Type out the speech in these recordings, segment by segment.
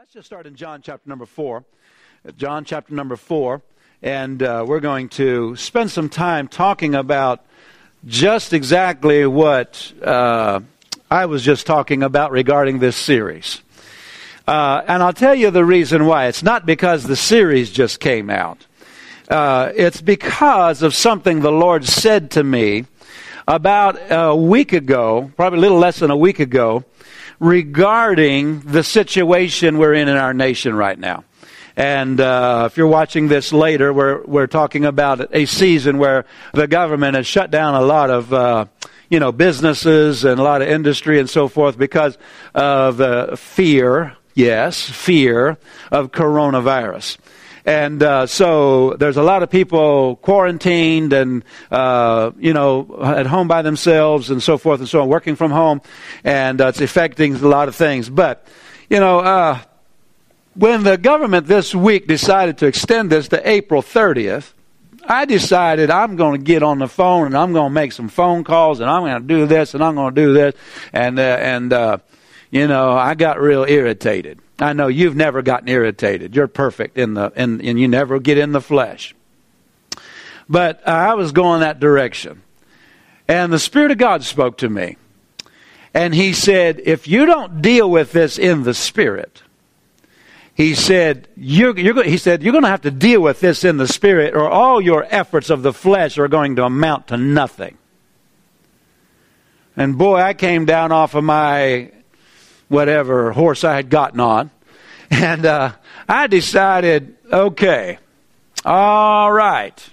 Let's just start in John chapter number 4. John chapter number 4. And we're going to spend some time talking about just exactly what I was just talking about regarding this series. And I'll tell you the reason why. It's not because the series just came out. It's because of something the Lord said to me about a week ago, probably a little less than a week ago, regarding the situation we're in our nation right now. And if you're watching this later, we're talking about a season where the government has shut down a lot of businesses and a lot of industry and so forth because of fear of coronavirus. And so there's a lot of people quarantined and, at home by themselves and so forth and so on, working from home. And it's affecting a lot of things. But, when the government this week decided to extend this to April 30th, I decided I'm going to get on the phone and I'm going to make some phone calls and I'm going to do this and I'm going to do this. And I got real irritated. I know you've never gotten irritated. You're perfect and you never get in the flesh. But I was going that direction. And the Spirit of God spoke to me. And He said, if you don't deal with this in the Spirit, He said, you're going to have to deal with this in the Spirit, or all your efforts of the flesh are going to amount to nothing. And boy, I came down off of my whatever horse I had gotten on, and I decided, okay, all right,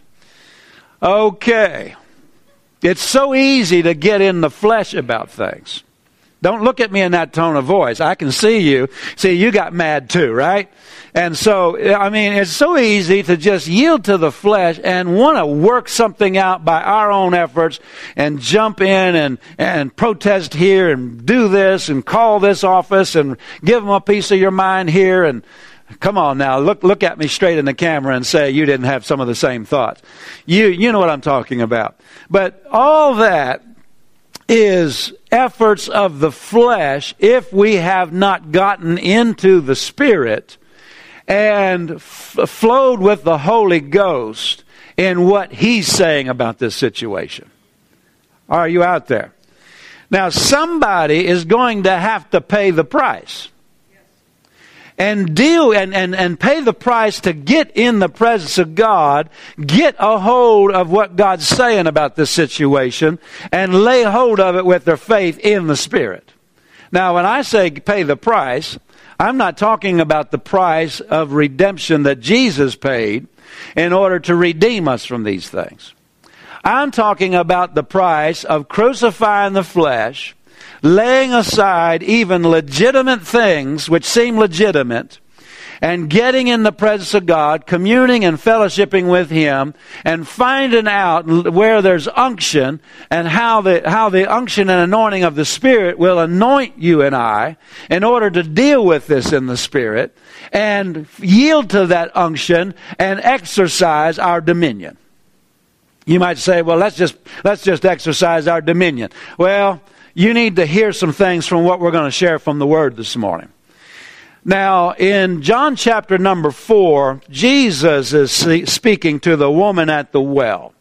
okay. It's so easy to get in the flesh about things. Don't look at me in that tone of voice. I can see you. See, you got mad too, right? And so, it's so easy to just yield to the flesh and want to work something out by our own efforts and jump in and protest here and do this and call this office and give them a piece of your mind here. And come on now, look at me straight in the camera and say you didn't have some of the same thoughts. You know what I'm talking about. But all that is efforts of the flesh if we have not gotten into the Spirit and flowed with the Holy Ghost in what He's saying about this situation. Are you out there? Now, somebody is going to have to pay the price. And deal and pay the price to get in the presence of God, get a hold of what God's saying about this situation, and lay hold of it with their faith in the Spirit. Now, when I say pay the price, I'm not talking about the price of redemption that Jesus paid in order to redeem us from these things. I'm talking about the price of crucifying the flesh, laying aside even legitimate things which seem legitimate, and getting in the presence of God, communing and fellowshipping with Him, and finding out where there's unction and how the unction and anointing of the Spirit will anoint you and I in order to deal with this in the Spirit and yield to that unction and exercise our dominion. You might say, well, let's just exercise our dominion. Well, you need to hear some things from what we're going to share from the Word this morning. Now, in John chapter number 4, Jesus is speaking to the woman at the well.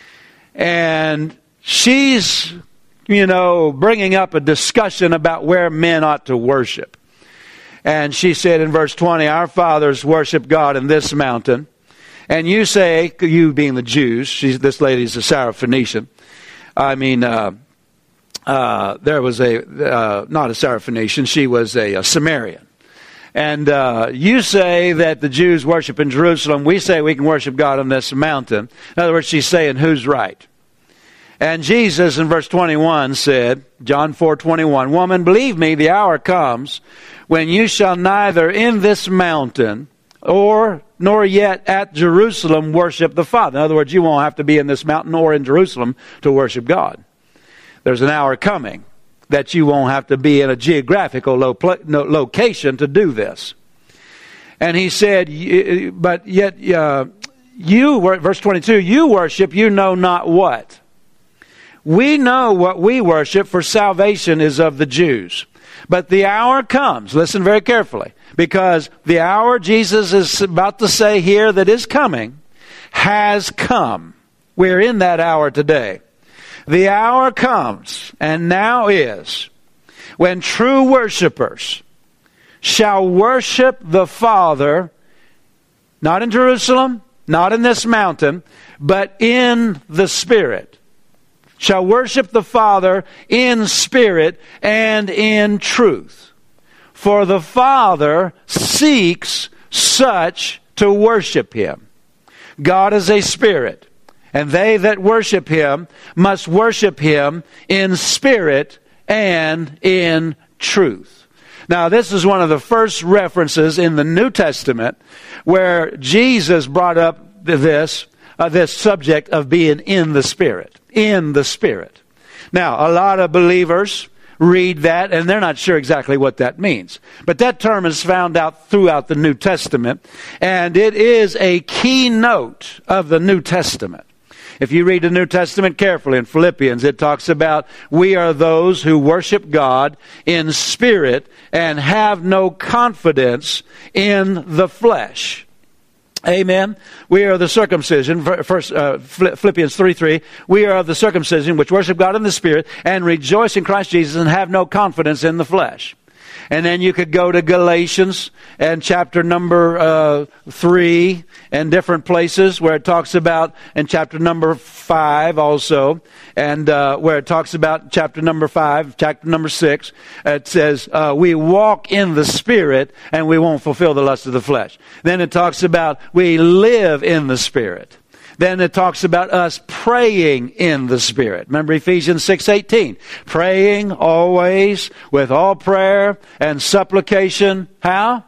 And she's, bringing up a discussion about where men ought to worship. And she said in verse 20, our fathers worship God in this mountain. And you say, you being the Jews, this lady's a Syrophoenician. There was not a Syrophoenician, she was a Samaritan. And you say that the Jews worship in Jerusalem. We say we can worship God on this mountain. In other words, she's saying, who's right? And Jesus in verse 21 said, John 4:21, woman, believe me, the hour comes when you shall neither in this mountain nor yet at Jerusalem worship the Father. In other words, you won't have to be in this mountain or in Jerusalem to worship God. There's an hour coming that you won't have to be in a geographical location to do this. And He said, but yet verse 22, you worship, you know not what. We know what we worship, for salvation is of the Jews. But the hour comes, listen very carefully, because the hour Jesus is about to say here that is coming has come. We're in that hour today. The hour comes, and now is, when true worshipers shall worship the Father, not in Jerusalem, not in this mountain, but in the Spirit. Shall worship the Father in spirit and in truth. For the Father seeks such to worship Him. God is a spirit, and they that worship Him must worship Him in spirit and in truth. Now, this is one of the first references in the New Testament where Jesus brought up this subject of being in the Spirit. In the Spirit. Now, a lot of believers read that, and they're not sure exactly what that means. But that term is found out throughout the New Testament, and it is a keynote of the New Testament. If you read the New Testament carefully in Philippians, it talks about we are those who worship God in spirit and have no confidence in the flesh. Amen. We are the circumcision, Philippians 3:3. We are of the circumcision which worship God in the Spirit and rejoice in Christ Jesus and have no confidence in the flesh. And then you could go to Galatians and chapter number 3 and different places where it talks about, and chapter number 5 also, and where it talks about chapter number 5, chapter number 6, it says, we walk in the Spirit and we won't fulfill the lust of the flesh. Then it talks about we live in the Spirit. Then it talks about us praying in the Spirit. Remember Ephesians 6:18. Praying always with all prayer and supplication. How?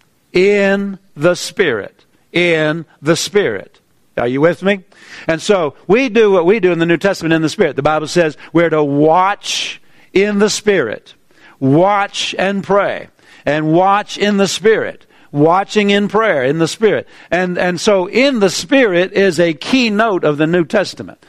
In the Spirit. In the Spirit. Are you with me? And so we do what we do in the New Testament in the Spirit. The Bible says we're to watch in the Spirit. Watch and pray. And watch in the Spirit. Watching in prayer, in the Spirit. And so in the Spirit is a keynote of the New Testament.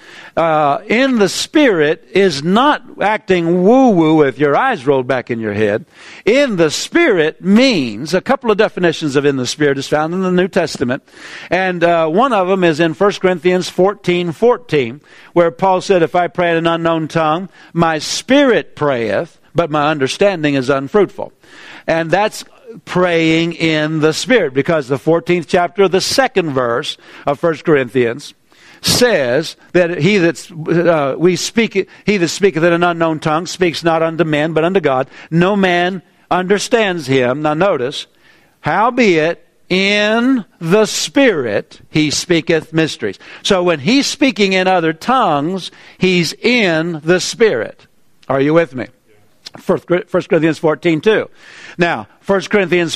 In the Spirit is not acting woo-woo with your eyes rolled back in your head. In the Spirit means, a couple of definitions of in the Spirit is found in the New Testament. And one of them is in 1 Corinthians 14:14, where Paul said, if I pray in an unknown tongue, my spirit prayeth, but my understanding is unfruitful. And that's praying in the Spirit, because the 14th chapter of the 2nd verse of 1 Corinthians says that he that speaketh in an unknown tongue speaks not unto men but unto God. No man understands him. Now notice, howbeit in the Spirit he speaketh mysteries. So when he's speaking in other tongues, he's in the Spirit. Are you with me? 1 Corinthians 14:2. Now, 1 Corinthians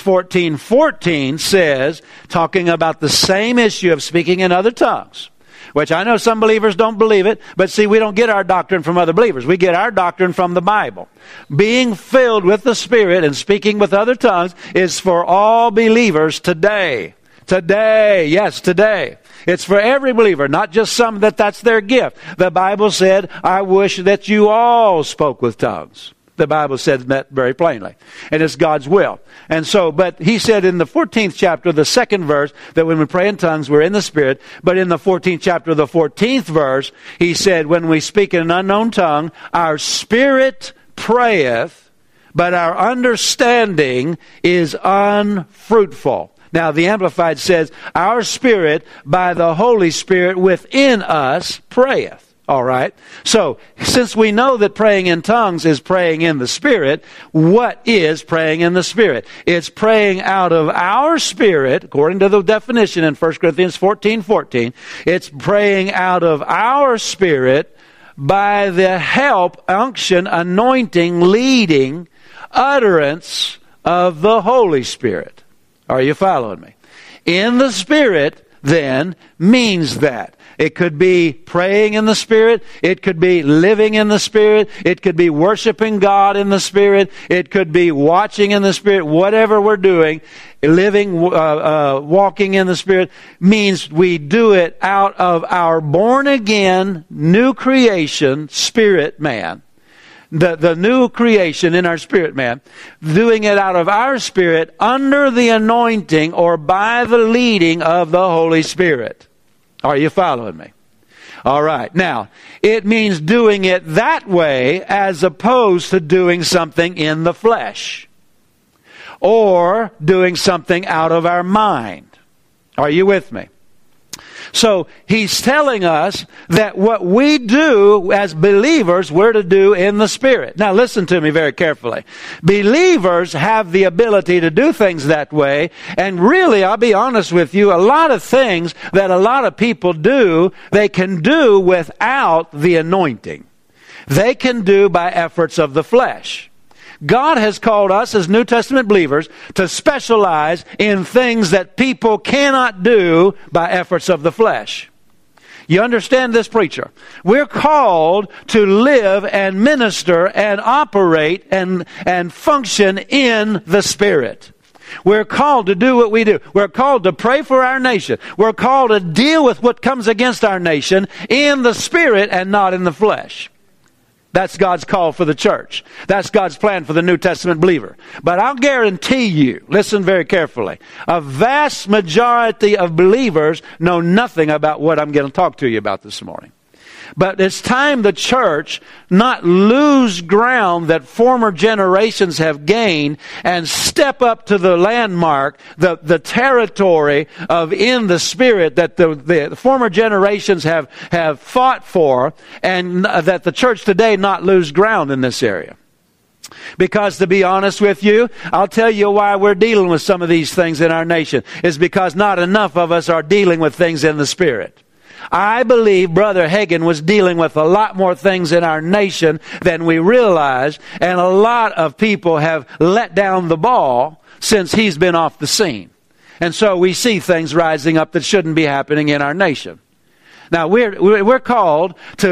14:14 says, talking about the same issue of speaking in other tongues, which I know some believers don't believe it, but see, we don't get our doctrine from other believers. We get our doctrine from the Bible. Being filled with the Spirit and speaking with other tongues is for all believers today. Today, yes, today. It's for every believer, not just some that's their gift. The Bible said, I wish that you all spoke with tongues. The Bible says that very plainly. And it's God's will. And so, but he said in the 14th chapter, the 2nd verse, that when we pray in tongues, we're in the Spirit. But in the 14th chapter, the 14th verse, he said, when we speak in an unknown tongue, our spirit prayeth, but our understanding is unfruitful. Now, the Amplified says, our spirit, by the Holy Spirit within us, prayeth. All right. So, since we know that praying in tongues is praying in the Spirit, what is praying in the Spirit? It's praying out of our spirit, according to the definition in 1 Corinthians 14:14. It's praying out of our spirit by the help, unction, anointing, leading, utterance of the Holy Spirit. Are you following me? In the Spirit, then, means that. It could be praying in the Spirit. It could be living in the Spirit. It could be worshiping God in the Spirit. It could be watching in the Spirit. Whatever we're doing, living, walking in the Spirit, means we do it out of our born-again, new creation, spirit man. the new creation in our spirit man, doing it out of our spirit under the anointing or by the leading of the Holy Spirit. Are you following me? All right. Now, it means doing it that way as opposed to doing something in the flesh or doing something out of our mind. Are you with me? So he's telling us that what we do as believers, we're to do in the Spirit. Now listen to me very carefully. Believers have the ability to do things that way. And really, I'll be honest with you, a lot of things that a lot of people do, they can do without the anointing. They can do by efforts of the flesh. God has called us as New Testament believers to specialize in things that people cannot do by efforts of the flesh. You understand this, preacher? We're called to live and minister and operate and function in the Spirit. We're called to do what we do. We're called to pray for our nation. We're called to deal with what comes against our nation in the Spirit and not in the flesh. That's God's call for the church. That's God's plan for the New Testament believer. But I'll guarantee you, listen very carefully, a vast majority of believers know nothing about what I'm going to talk to you about this morning. But it's time the church not lose ground that former generations have gained and step up to the landmark, the territory of in the Spirit that the former generations have fought for, and that the church today not lose ground in this area. Because to be honest with you, I'll tell you why we're dealing with some of these things in our nation. It's because not enough of us are dealing with things in the Spirit. I believe Brother Hagin was dealing with a lot more things in our nation than we realize, and a lot of people have let down the ball since he's been off the scene. And so we see things rising up that shouldn't be happening in our nation. Now, we're called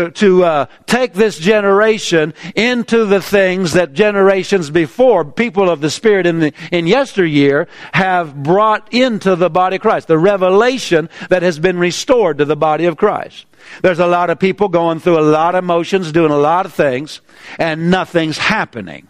to take this generation into the things that generations before, people of the Spirit in yesteryear, have brought into the body of Christ. The revelation that has been restored to the body of Christ. There's a lot of people going through a lot of motions, doing a lot of things, and nothing's happening.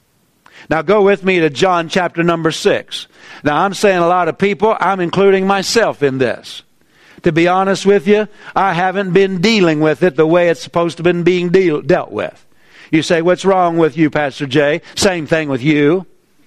Now go with me to John chapter number 6. Now I'm saying a lot of people, I'm including myself in this. To be honest with you, I haven't been dealing with it the way it's supposed to have been being dealt with. You say, what's wrong with you, Pastor Jay? Same thing with you.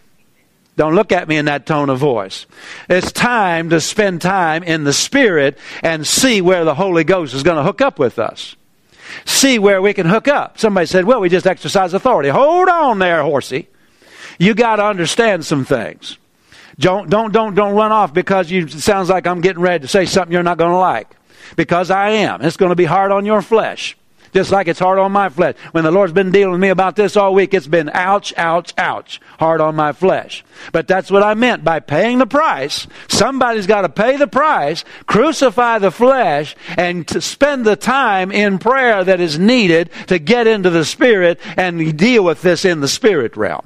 Don't look at me in that tone of voice. It's time to spend time in the Spirit and see where the Holy Ghost is going to hook up with us. See where we can hook up. Somebody said, well, we just exercise authority. Hold on there, horsey. You got to understand some things. Don't run off because it sounds like I'm getting ready to say something you're not going to like. Because I am. It's going to be hard on your flesh. Just like it's hard on my flesh. When the Lord's been dealing with me about this all week, it's been ouch, ouch, ouch. Hard on my flesh. But that's what I meant by paying the price. Somebody's got to pay the price, crucify the flesh, and to spend the time in prayer that is needed to get into the Spirit and deal with this in the Spirit realm.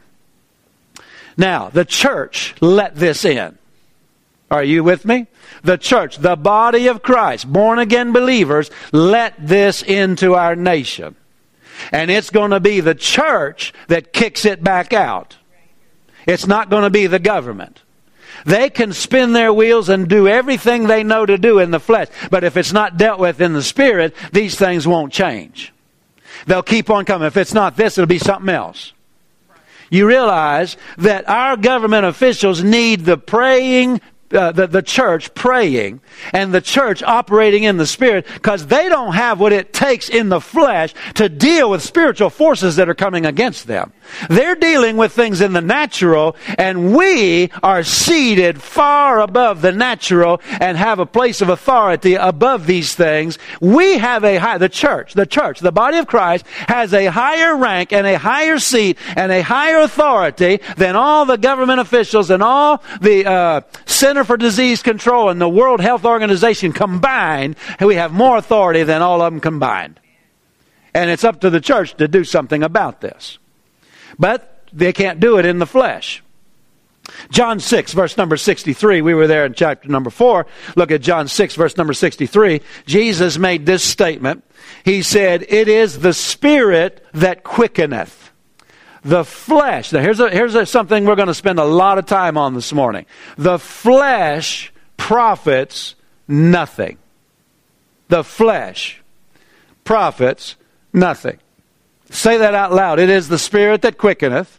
Now, the church let this in. Are you with me? The church, the body of Christ, born-again believers, let this into our nation. And it's going to be the church that kicks it back out. It's not going to be the government. They can spin their wheels and do everything they know to do in the flesh. But if it's not dealt with in the Spirit, these things won't change. They'll keep on coming. If it's not this, it'll be something else. You realize that our government officials need the praying, the church praying, and the church operating in the Spirit, because they don't have what it takes in the flesh to deal with spiritual forces that are coming against them. They're dealing with things in the natural, and we are seated far above the natural and have a place of authority above these things. We have the church, the body of Christ, has a higher rank and a higher seat and a higher authority than all the government officials and all the Center for Disease Control and the World Health Organization combined. We have more authority than all of them combined. And it's up to the church to do something about this. But they can't do it in the flesh. John 6, verse number 63. We were there in chapter number 4. Look at John 6, verse number 63. Jesus made this statement. He said, "It is the Spirit that quickeneth. The flesh." Now here's something we're going to spend a lot of time on this morning. The flesh profits nothing. The flesh profits nothing. Say that out loud. It is the Spirit that quickeneth.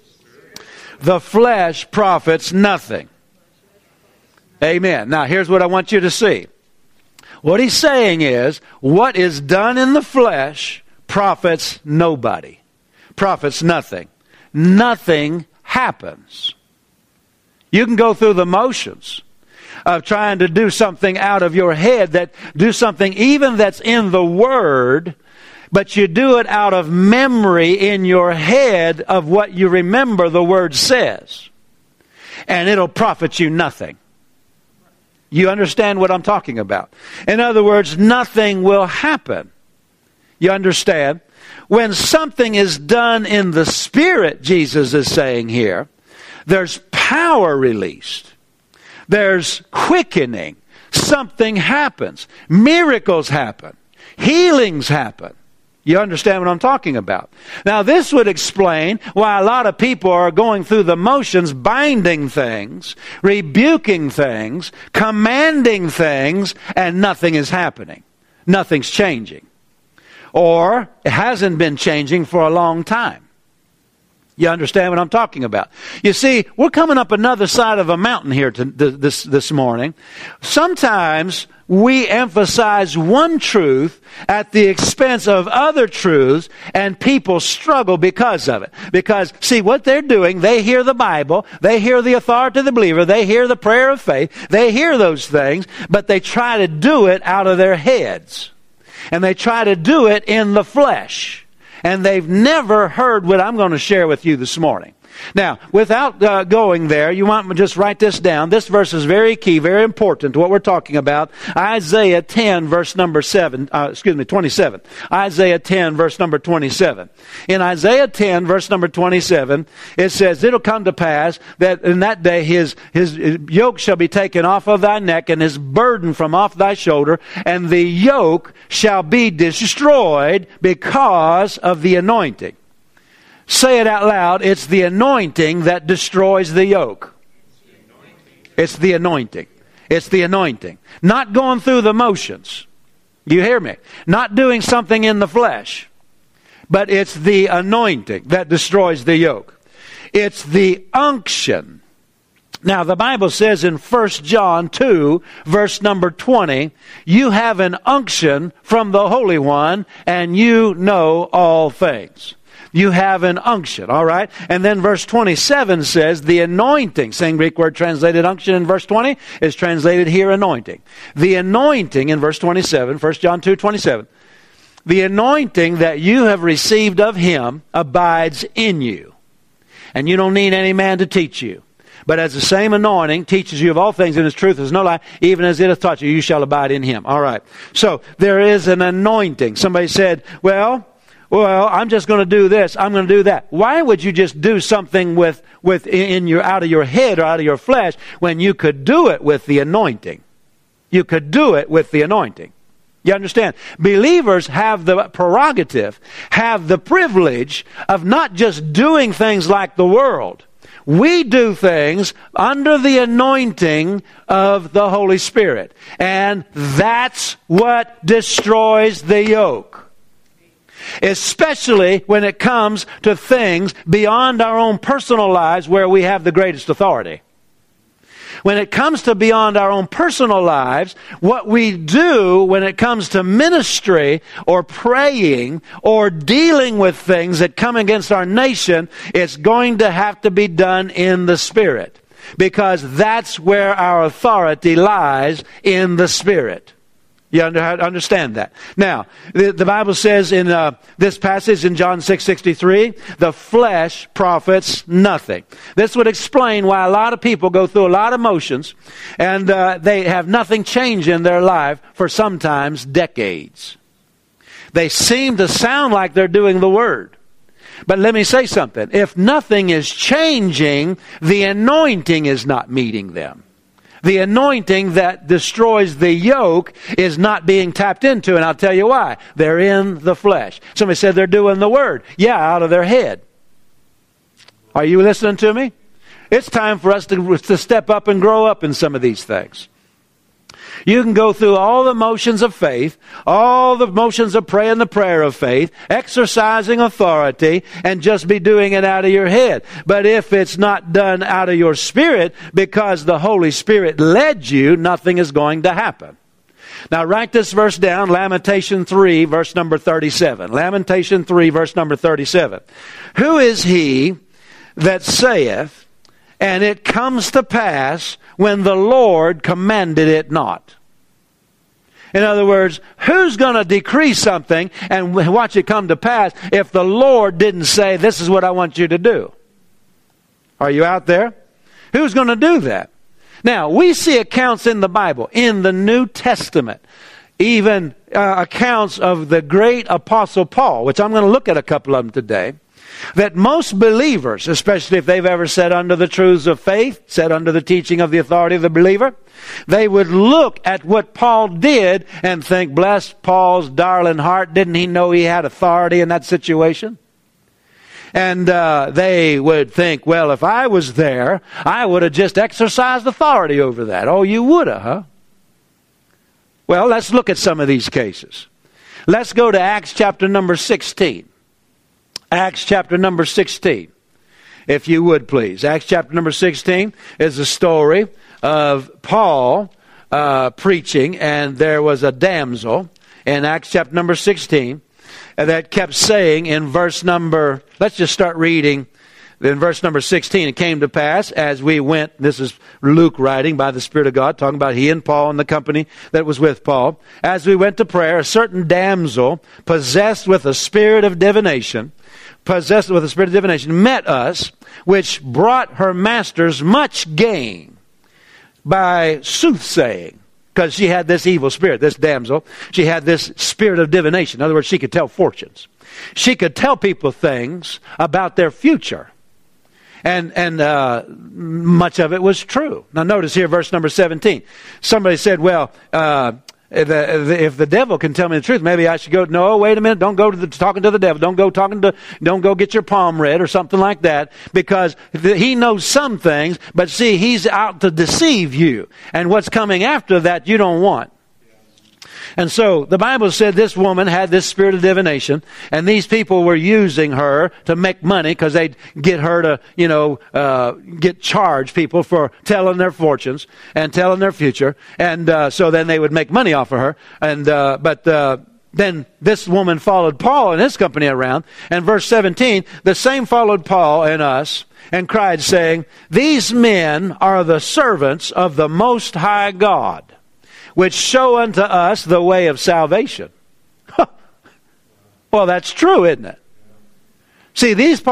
The flesh profits nothing. Amen. Now here's what I want you to see. What he's saying is, what is done in the flesh profits nobody. Profits nothing. Nothing happens. You can go through the motions of trying to do something out of your head, do something even that's in the Word, but you do it out of memory in your head of what you remember the Word says. And it'll profit you nothing. You understand what I'm talking about? In other words, nothing will happen. You understand? When something is done in the Spirit, Jesus is saying here, there's power released. There's quickening. Something happens. Miracles happen. Healings happen. You understand what I'm talking about? Now, this would explain why a lot of people are going through the motions, binding things, rebuking things, commanding things, and nothing is happening. Nothing's changing. Or it hasn't been changing for a long time. You understand what I'm talking about? You see, we're coming up another side of a mountain here this morning. Sometimes we emphasize one truth at the expense of other truths, and people struggle because of it. Because, see, what they're doing, they hear the Bible, they hear the authority of the believer, they hear the prayer of faith, they hear those things, but they try to do it out of their heads. And they try to do it in the flesh. And they've never heard what I'm going to share with you this morning. Now, without going there, you want to just write this down. This verse is very key, very important to what we're talking about. Isaiah 10, verse number 27. Isaiah 10, verse number 27. In Isaiah 10, verse number 27, it says, "It'll come to pass that in that day his yoke shall be taken off of thy neck, and his burden from off thy shoulder, and the yoke shall be destroyed because of the anointing." Say it out loud. It's the anointing that destroys the yoke. It's the anointing. It's the anointing. Not going through the motions. You hear me? Not doing something in the flesh. But it's the anointing that destroys the yoke. It's the unction. Now, the Bible says in 1 John 2, verse number 20, "You have an unction from the Holy One, and you know all things." You have an unction, all right? And then verse 27 says the anointing, same Greek word translated unction in verse 20 is translated here anointing. The anointing in verse 27, 1 John 2:27, the anointing that you have received of Him abides in you. And you don't need any man to teach you. But as the same anointing teaches you of all things, and His truth is no lie, even as it hath taught you, you shall abide in Him. All right. So there is an anointing. Somebody said, well, I'm just going to do this. I'm going to do that. Why would you just do something out of your head or out of your flesh when you could do it with the anointing? You could do it with the anointing. You understand? Believers have the prerogative, have the privilege of not just doing things like the world. We do things under the anointing of the Holy Spirit. And that's what destroys the yoke. Especially when it comes to things beyond our own personal lives where we have the greatest authority. When it comes to beyond our own personal lives, what we do when it comes to ministry or praying or dealing with things that come against our nation, it's going to have to be done in the Spirit. Because that's where our authority lies, in the Spirit. You understand that? Now, the Bible says in this passage in John 6:63, the flesh profits nothing. This would explain why a lot of people go through a lot of motions and they have nothing change in their life for sometimes decades. They seem to sound like they're doing the Word. But let me say something. If nothing is changing, the anointing is not meeting them. The anointing that destroys the yoke is not being tapped into, and I'll tell you why. They're in the flesh. Somebody said they're doing the word. Yeah, out of their head. Are you listening to me? It's time for us to step up and grow up in some of these things. You can go through all the motions of faith, all the motions of praying the prayer of faith, exercising authority, and just be doing it out of your head. But if it's not done out of your spirit, because the Holy Spirit led you, nothing is going to happen. Now write this verse down, Lamentation 3, verse number 37. Lamentation 3, verse number 37. Who is he that saith, and it comes to pass when the Lord commanded it not? In other words, who's going to decree something and watch it come to pass if the Lord didn't say, this is what I want you to do? Are you out there? Who's going to do that? Now, we see accounts in the Bible, in the New Testament, even accounts of the great Apostle Paul, which I'm going to look at a couple of them today, that most believers, especially if they've ever sat under the truths of faith, sat under the teaching of the authority of the believer, they would look at what Paul did and think, bless Paul's darling heart, didn't he know he had authority in that situation? And they would think, well, if I was there, I would have just exercised authority over that. Oh, you would have, huh? Well, let's look at some of these cases. Let's go to Acts chapter number 16. Acts chapter number 16, if you would please. Acts chapter number 16 is a story of Paul preaching, and there was a damsel in Acts chapter number 16 that kept saying in verse number, let's just start reading in verse number 16. It came to pass as we went, this is Luke writing by the Spirit of God, talking about he and Paul and the company that was with Paul. As we went to prayer, a certain damsel possessed with a spirit of divination, met us, which brought her masters much gain by soothsaying. Because she had this evil spirit, this damsel. She had this spirit of divination. In other words, she could tell fortunes. She could tell people things about their future. And much of it was true. Now notice here, verse number 17. Somebody said, well, if the devil can tell me the truth, maybe I should go. No, wait a minute. Don't go to talking to the devil. Don't go get your palm read or something like that, because he knows some things, but see, he's out to deceive you. And what's coming after that, you don't want. And so the Bible said this woman had this spirit of divination, and these people were using her to make money because they'd get her to, get charged people for telling their fortunes and telling their future. And so then they would make money off of her. And but then this woman followed Paul and his company around. And verse 17, the same followed Paul and us and cried, saying, these men are the servants of the Most High God, which show unto us the way of salvation. Well, that's true, isn't it? See, this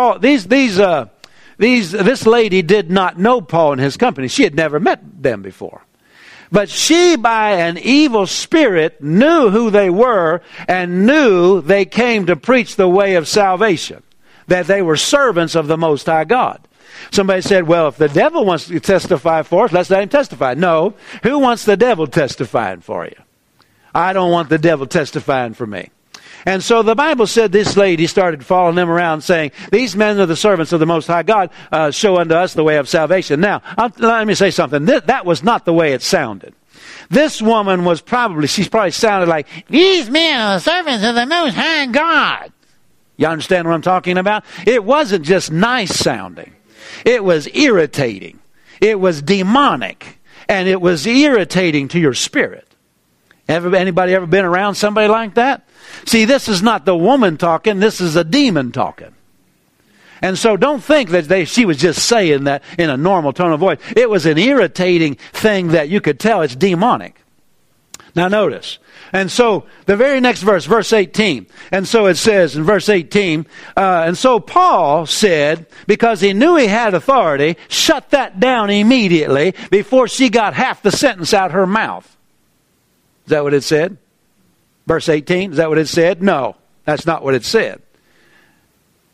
lady did not know Paul and his company. She had never met them before. But she, by an evil spirit, knew who they were and knew they came to preach the way of salvation, that they were servants of the Most High God. Somebody said, well, if the devil wants to testify for us, let's let him testify. No. Who wants the devil testifying for you? I don't want the devil testifying for me. And so the Bible said this lady started following them around saying, these men are the servants of the Most High God, show unto us the way of salvation. Now, let me say something. That was not the way it sounded. This woman she probably sounded like, these men are the servants of the Most High God. You understand what I'm talking about? It wasn't just nice sounding. It was irritating. It was demonic. And it was irritating to your spirit. Anybody ever been around somebody like that? See, this is not the woman talking. This is a demon talking. And so don't think that she was just saying that in a normal tone of voice. It was an irritating thing that you could tell it's demonic. Now notice. And so the very next verse, verse 18. And so it says in verse 18, and so Paul said, because he knew he had authority, shut that down immediately before she got half the sentence out her mouth. Is that what it said? Verse 18, is that what it said? No, that's not what it said.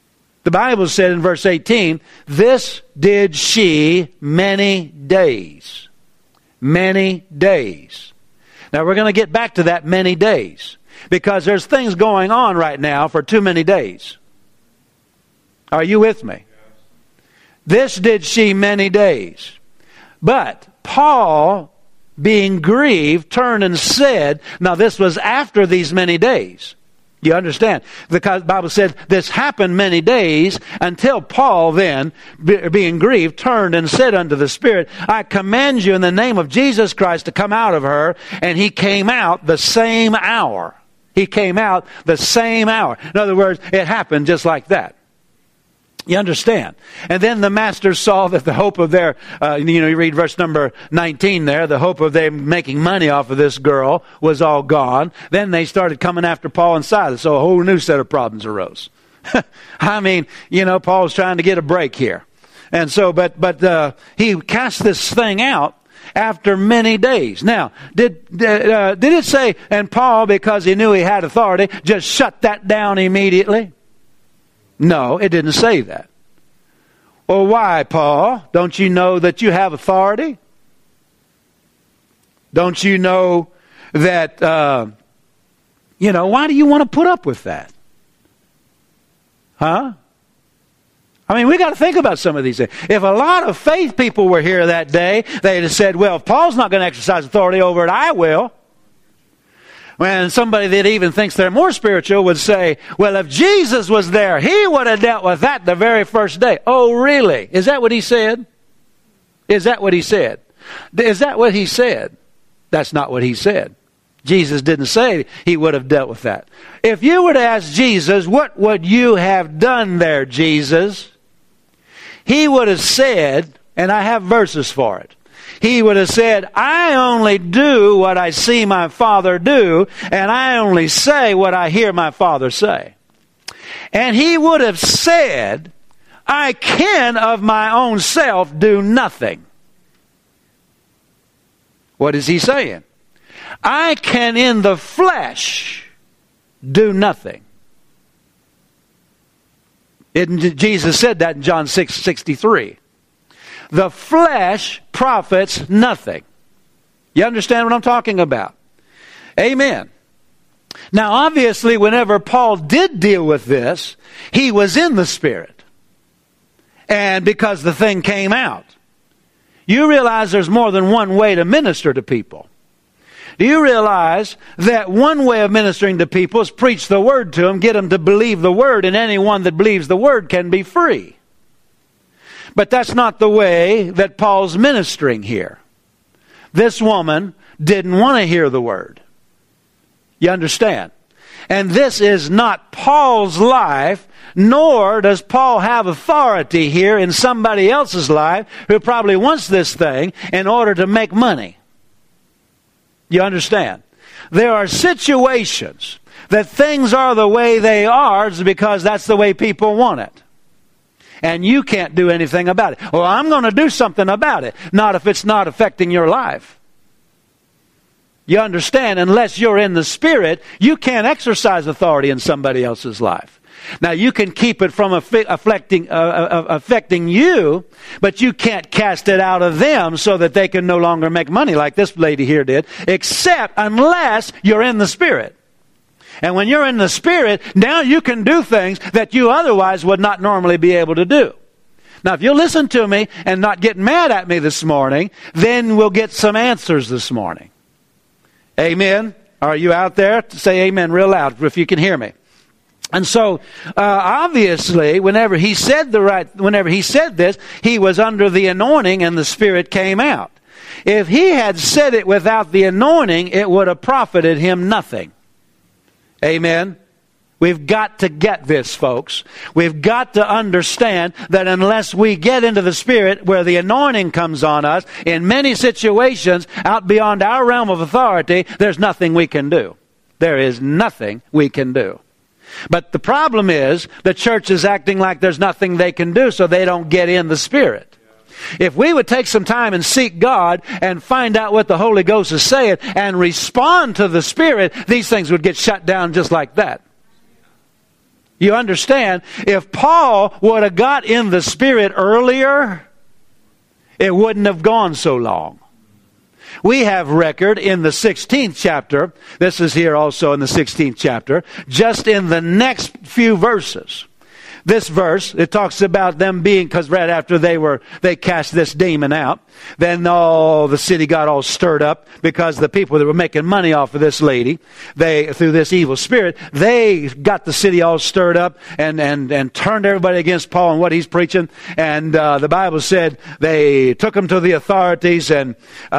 The Bible said in verse 18, this did she many days. Many days. Now we're going to get back to that many days, because there's things going on right now for too many days. Are you with me? This did she many days. But Paul, being grieved, turned and said, now this was after these many days. You understand? The Bible said this happened many days until Paul then, being grieved, turned and said unto the Spirit, I command you in the name of Jesus Christ to come out of her. And he came out the same hour. He came out the same hour. In other words, it happened just like that. You understand? And then the masters saw that the hope of their, you read verse number 19 there, the hope of them making money off of this girl was all gone. Then they started coming after Paul and Silas, so a whole new set of problems arose. I mean, Paul was trying to get a break here. And so, but he cast this thing out after many days. Now, did it say, and Paul, because he knew he had authority, just shut that down immediately? No, it didn't say that. Well, why, Paul? Don't you know that you have authority? Don't you know that, why do you want to put up with that? Huh? I mean, we got to think about some of these things. If a lot of faith people were here that day, they'd have said, well, if Paul's not going to exercise authority over it, I will. When somebody that even thinks they're more spiritual would say, well, if Jesus was there, he would have dealt with that the very first day. Oh, really? Is that what he said? Is that what he said? Is that what he said? That's not what he said. Jesus didn't say he would have dealt with that. If you were to ask Jesus, what would you have done there, Jesus? He would have said, and I have verses for it. He would have said, I only do what I see my Father do, and I only say what I hear my Father say. And he would have said, I can of my own self do nothing. What is he saying? I can in the flesh do nothing. Jesus said that in John 6:63. The flesh profits nothing. You understand what I'm talking about? Amen. Now, obviously, whenever Paul did deal with this, he was in the Spirit. And because the thing came out. You realize there's more than one way to minister to people. Do you realize that one way of ministering to people is preach the Word to them, get them to believe the Word, and anyone that believes the Word can be free? But that's not the way that Paul's ministering here. This woman didn't want to hear the Word. You understand? And this is not Paul's life, nor does Paul have authority here in somebody else's life who probably wants this thing in order to make money. You understand? There are situations that things are the way they are because that's the way people want it. And you can't do anything about it. Well, I'm going to do something about it. Not if it's not affecting your life. You understand? Unless you're in the Spirit, you can't exercise authority in somebody else's life. Now, you can keep it from affecting you, but you can't cast it out of them so that they can no longer make money like this lady here did, except unless you're in the Spirit. And when you're in the Spirit, now you can do things that you otherwise would not normally be able to do. Now, if you'll listen to me and not get mad at me this morning, then we'll get some answers this morning. Amen? Are you out there? Say amen real loud if you can hear me. And so, obviously, whenever he said this, he was under the anointing and the Spirit came out. If he had said it without the anointing, it would have profited him nothing. Amen? We've got to get this, folks. We've got to understand that unless we get into the Spirit where the anointing comes on us, in many situations, out beyond our realm of authority, there's nothing we can do. There is nothing we can do. But the problem is, the church is acting like there's nothing they can do, so they don't get in the Spirit. If we would take some time and seek God and find out what the Holy Ghost is saying and respond to the Spirit, these things would get shut down just like that. You understand? If Paul would have got in the Spirit earlier, it wouldn't have gone so long. We have record in the 16th chapter. This is here also in the 16th chapter. Just in the next few verses. This verse, it talks about them being, because right after they cast this demon out, then the city got all stirred up because the people that were making money off of this lady, through this evil spirit, they got the city all stirred up and turned everybody against Paul and what he's preaching. And the Bible said they took him to the authorities and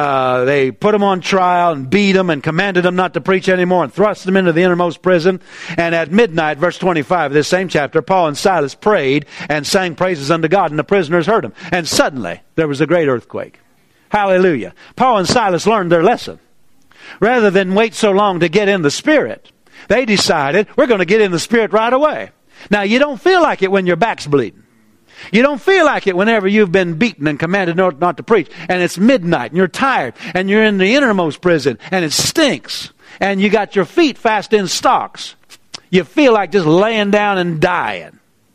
they put him on trial and beat him and commanded him not to preach anymore and thrust him into the innermost prison. And at midnight, verse 25 of this same chapter, Paul and Silas prayed and sang praises unto God, and the prisoners heard him. And suddenly there was a great earthquake. Hallelujah. Paul and Silas learned their lesson. Rather than wait so long to get in the Spirit, they decided, we're going to get in the Spirit right away. Now, you don't feel like it when your back's bleeding. You don't feel like it whenever you've been beaten and commanded not to preach, and it's midnight, and you're tired, and you're in the innermost prison, and it stinks, and you got your feet fast in stocks. You feel like just laying down and dying.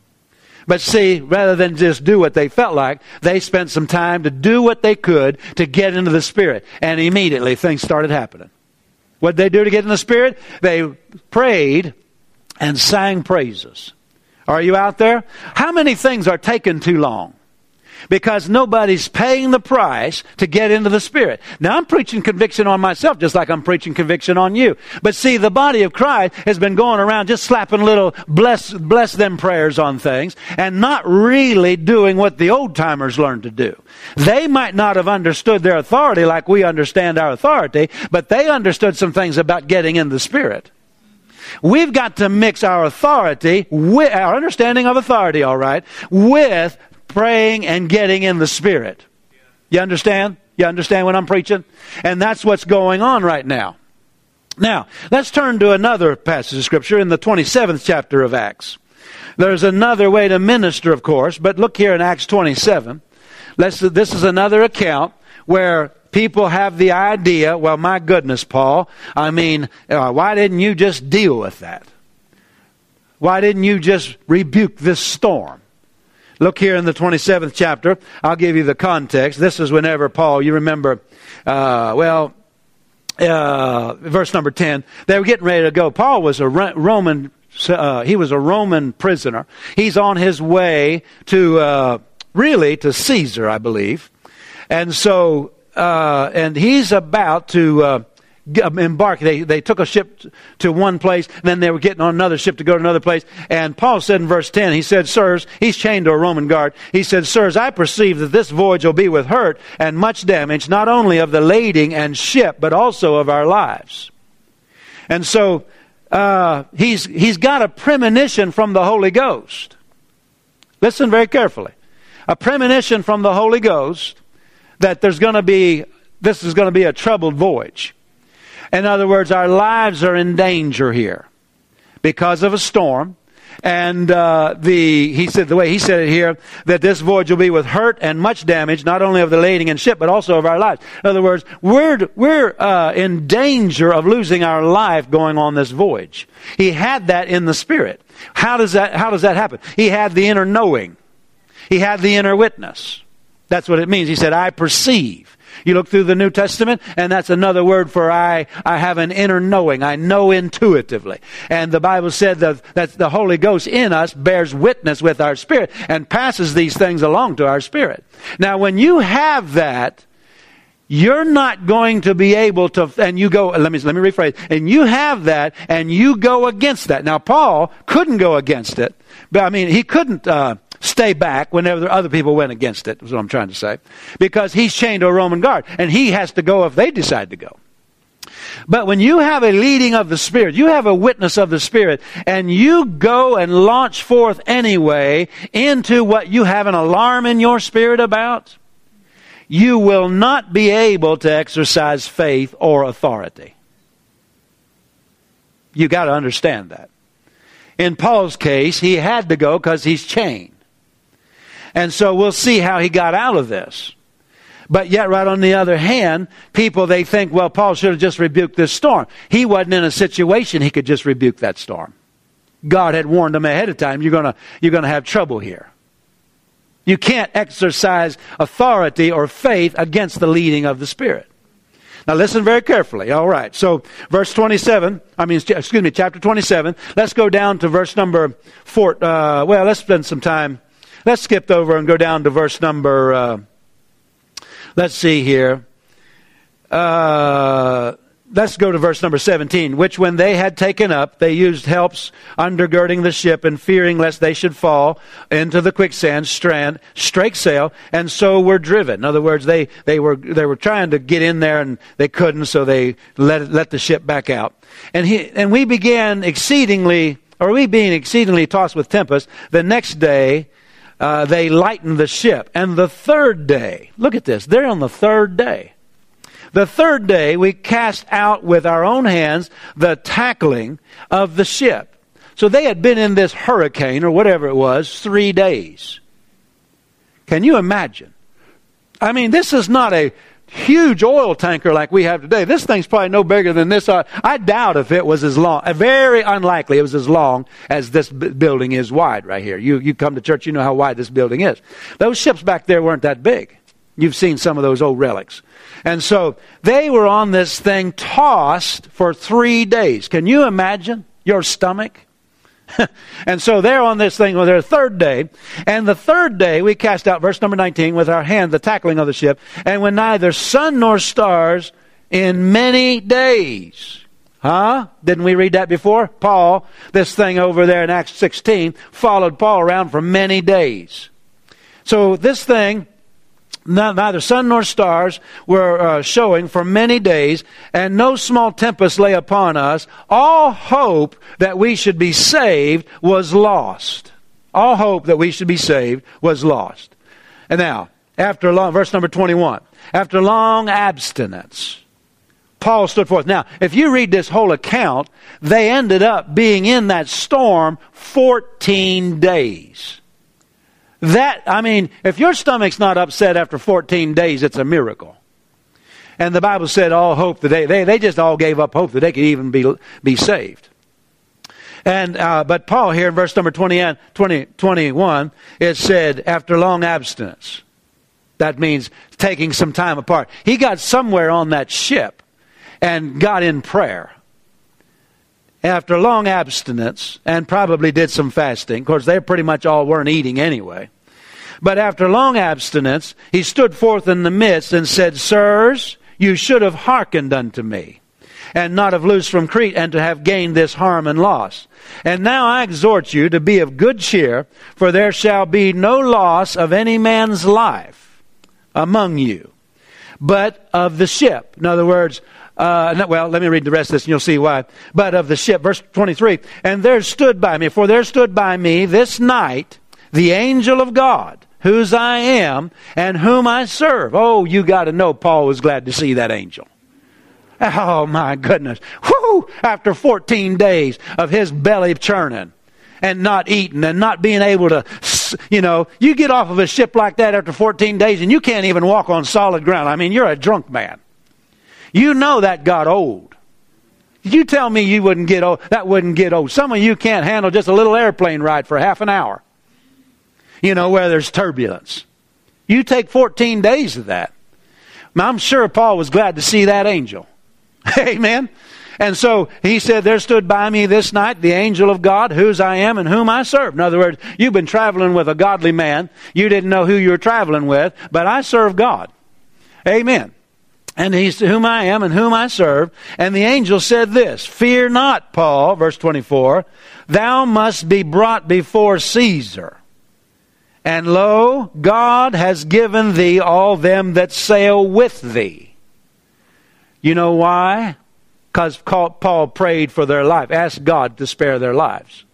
But see, rather than just do what they felt like, they spent some time to do what they could to get into the Spirit. And immediately things started happening. What did they do to get in the Spirit? They prayed and sang praises. Are you out there? How many things are taking too long? Because nobody's paying the price to get into the Spirit. Now, I'm preaching conviction on myself just like I'm preaching conviction on you. But see, the body of Christ has been going around just slapping little bless them prayers on things and not really doing what the old-timers learned to do. They might not have understood their authority like we understand our authority, but they understood some things about getting in the Spirit. We've got to mix our authority, with our understanding of authority, all right, with praying and getting in the Spirit. You understand? You understand what I'm preaching? And that's what's going on right now. Now, let's turn to another passage of Scripture in the 27th chapter of Acts. There's another way to minister, of course, but look here in Acts 27. This is another account where people have the idea, well, my goodness, Paul, why didn't you just deal with that? Why didn't you just rebuke this storm? Look here in the 27th chapter. I'll give you the context. This is whenever Paul, you remember, verse number 10. They were getting ready to go. Paul was a Roman. He was a Roman prisoner. He's on his way to Caesar, I believe, and so and he's about to embark. They took a ship to one place, and then they were getting on another ship to go to another place. And Paul said in verse 10, he said, sirs, he's chained to a Roman guard. He said, sirs, I perceive that this voyage will be with hurt and much damage, not only of the lading and ship, but also of our lives. And so he's got a premonition from the Holy Ghost. Listen very carefully. A premonition from the Holy Ghost that this is going to be a troubled voyage. In other words, our lives are in danger here because of a storm. And he said, the way he said it here, that this voyage will be with hurt and much damage, not only of the lading and ship, but also of our lives. In other words, we're in danger of losing our life going on this voyage. He had that in the Spirit. How does that happen? He had the inner knowing. He had the inner witness. That's what it means. He said, I perceive. You look through the New Testament, and that's another word for I have an inner knowing. I know intuitively. And the Bible said that the Holy Ghost in us bears witness with our spirit and passes these things along to our spirit. Now, when you have that, you're not going to be able to, and you go, let me rephrase, and you have that, and you go against that. Now, Paul couldn't go against it, but he couldn't stay back whenever other people went against it, is what I'm trying to say. Because he's chained to a Roman guard, and he has to go if they decide to go. But when you have a leading of the Spirit, you have a witness of the Spirit, and you go and launch forth anyway into what you have an alarm in your spirit about, you will not be able to exercise faith or authority. You got to understand that. In Paul's case, he had to go because he's chained. And so we'll see how he got out of this. But yet, right on the other hand, people, they think, well, Paul should have just rebuked this storm. He wasn't in a situation he could just rebuke that storm. God had warned them ahead of time, you're going to have trouble here. You can't exercise authority or faith against the leading of the Spirit. Now listen very carefully. All right. So chapter 27. Let's go down to verse number 4. Let's spend some time. Let's skip over and go down to verse number, let's see here. Let's go to verse number 17. Which when they had taken up, they used helps undergirding the ship, and fearing lest they should fall into the quicksand, strake sail, and so were driven. In other words, they were trying to get in there and they couldn't, so they let the ship back out. And we being exceedingly tossed with tempest, the next day they lightened the ship. And the third day, look at this, they're on the third day. The third day we cast out with our own hands the tackling of the ship. So they had been in this hurricane or whatever it was 3 days. Can you imagine? I mean, this is not a huge oil tanker like we have today. This thing's probably no bigger than this. I doubt if it was as long, very unlikely it was as long as this building is wide right here. You come to church, you know how wide this building is. Those ships back there weren't that big. You've seen some of those old relics. And so they were on this thing tossed for 3 days. Can you imagine your stomach? And so they're on this thing on their third day. And the third day we cast out, verse number 19, with our hand the tackling of the ship. And when neither sun nor stars in many days. Didn't we read that before? Paul, this thing over there in Acts 16, followed Paul around for many days. So this thing, neither sun nor stars were showing for many days, and no small tempest lay upon us. All hope that we should be saved was lost. All hope that we should be saved was lost. And now, verse number 21, after long abstinence, Paul stood forth. Now, if you read this whole account, they ended up being in that storm 14 days. If your stomach's not upset after 14 days, it's a miracle. And the Bible said all hope that they just all gave up hope that they could even be saved. And but Paul here in verse number 21, it said after long abstinence. That means taking some time apart. He got somewhere on that ship and got in prayer. After long abstinence, and probably did some fasting. Of course, they pretty much all weren't eating anyway. But after long abstinence, he stood forth in the midst and said, Sirs, you should have hearkened unto me, and not have loosed from Crete, and to have gained this harm and loss. And now I exhort you to be of good cheer, for there shall be no loss of any man's life among you, but of the ship. In other words, let me read the rest of this and you'll see why. But of the ship, verse 23, and there stood by me this night the angel of God, whose I am and whom I serve. Oh, you got to know Paul was glad to see that angel. Oh my goodness. Whoo! After 14 days of his belly churning and not eating and not being able to, you get off of a ship like that after 14 days and you can't even walk on solid ground. I mean, you're a drunk man. You know that got old. You tell me you wouldn't get old. That wouldn't get old. Some of you can't handle just a little airplane ride for half an hour. Where there's turbulence. You take 14 days of that. I'm sure Paul was glad to see that angel. Amen. And so he said, there stood by me this night the angel of God, whose I am and whom I serve. In other words, you've been traveling with a godly man. You didn't know who you were traveling with, but I serve God. Amen. And he's whom I am and whom I serve. And the angel said this, Fear not, Paul, verse 24, thou must be brought before Caesar. And lo, God has given thee all them that sail with thee. You know why? Because Paul prayed for their life. Asked God to spare their lives.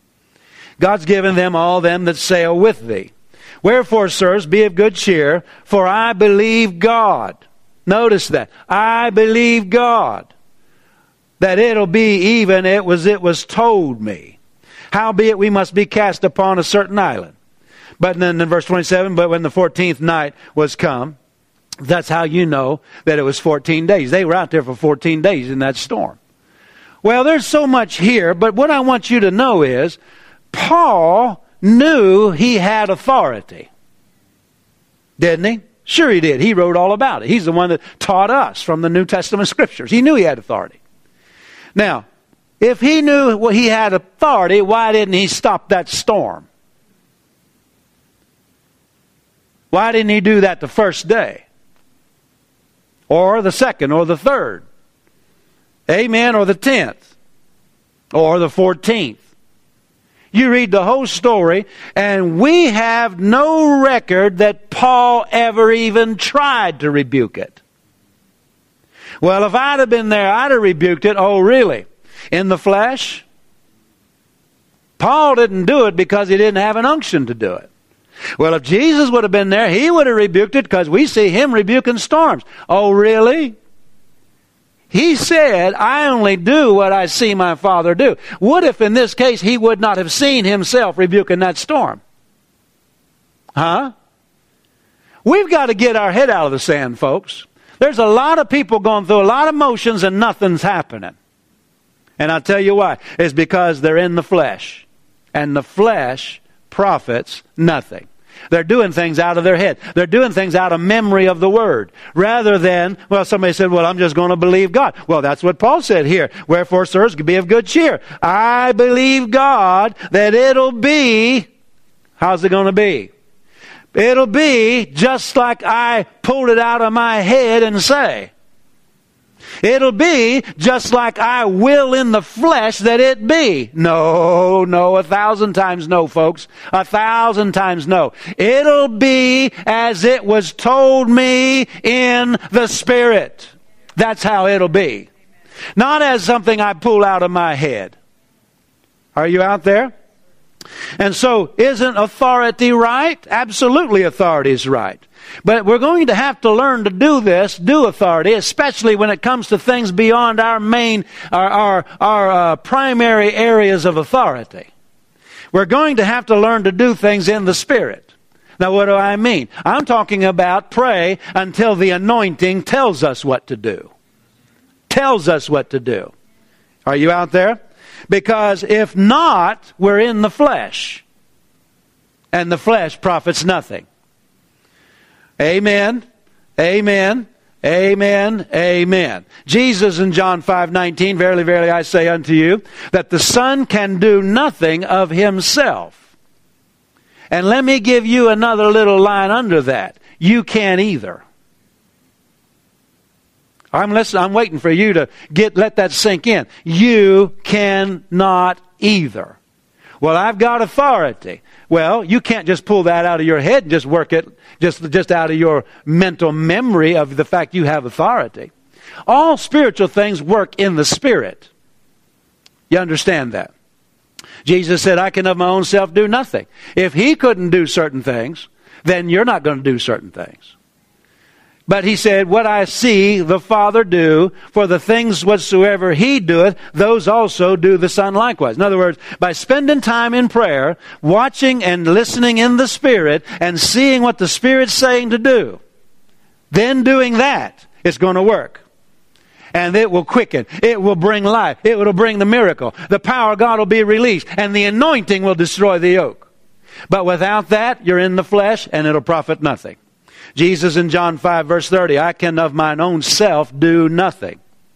God's given them all them that sail with thee. Wherefore, sirs, be of good cheer, for I believe God. Notice that. I believe God, that it'll be even it was told me. Howbeit we must be cast upon a certain island. But then in verse 27, but when the 14th night was come, that's how you know that it was 14 days. They were out there for 14 days in that storm. Well, there's so much here, but what I want you to know is Paul knew he had authority. Didn't he? Sure he did. He wrote all about it. He's the one that taught us from the New Testament Scriptures. He knew he had authority. Now, if he knew he had authority, why didn't he stop that storm? Why didn't he do that the first day? Or the second, or the third? Amen, or the 10th? Or the 14th? You read the whole story, and we have no record that Paul ever even tried to rebuke it. Well, if I'd have been there, I'd have rebuked it. Oh, really? In the flesh? Paul didn't do it because he didn't have an unction to do it. Well, if Jesus would have been there, he would have rebuked it because we see him rebuking storms. Oh, really? He said, I only do what I see my Father do. What if in this case he would not have seen himself rebuking that storm? Huh? We've got to get our head out of the sand, folks. There's a lot of people going through a lot of motions and nothing's happening. And I'll tell you why. It's because they're in the flesh. And the flesh profits nothing. They're doing things out of their head. They're doing things out of memory of the Word. Rather than, well, somebody said, well, I'm just going to believe God. Well, that's what Paul said here. Wherefore, sirs, be of good cheer. I believe God that it'll be, how's it going to be? It'll be just like I pulled it out of my head and say. It'll be just like I will in the flesh that it be. No, 1,000 times no, folks. 1,000 times no. It'll be as it was told me in the Spirit. That's how it'll be. Not as something I pull out of my head. Are you out there? And so, isn't authority right? Absolutely authority is right. But we're going to have to learn to do authority, especially when it comes to things beyond our primary areas of authority. We're going to have to learn to do things in the Spirit. Now, what do I mean? I'm talking about pray until the anointing tells us what to do. Tells us what to do. Are you out there? Because if not, we're in the flesh. And the flesh profits nothing. Amen. Amen. Amen. Amen. Jesus in John 5:19, verily, verily, I say unto you, that the Son can do nothing of himself. And let me give you another little line under that. You can't either. I'm listening. I'm waiting for you to let that sink in. You cannot either. Well, I've got authority. Well, you can't just pull that out of your head and just work it just out of your mental memory of the fact you have authority. All spiritual things work in the Spirit. You understand that? Jesus said, I can of my own self do nothing. If he couldn't do certain things, then you're not going to do certain things. But he said, what I see the Father do, for the things whatsoever he doeth, those also do the Son likewise. In other words, by spending time in prayer, watching and listening in the Spirit, and seeing what the Spirit's saying to do, then doing that, it's going to work. And it will quicken. It will bring life. It will bring the miracle. The power of God will be released, and the anointing will destroy the yoke. But without that, you're in the flesh, and it'll profit nothing. Jesus in John 5 verse 30, I can of mine own self do nothing.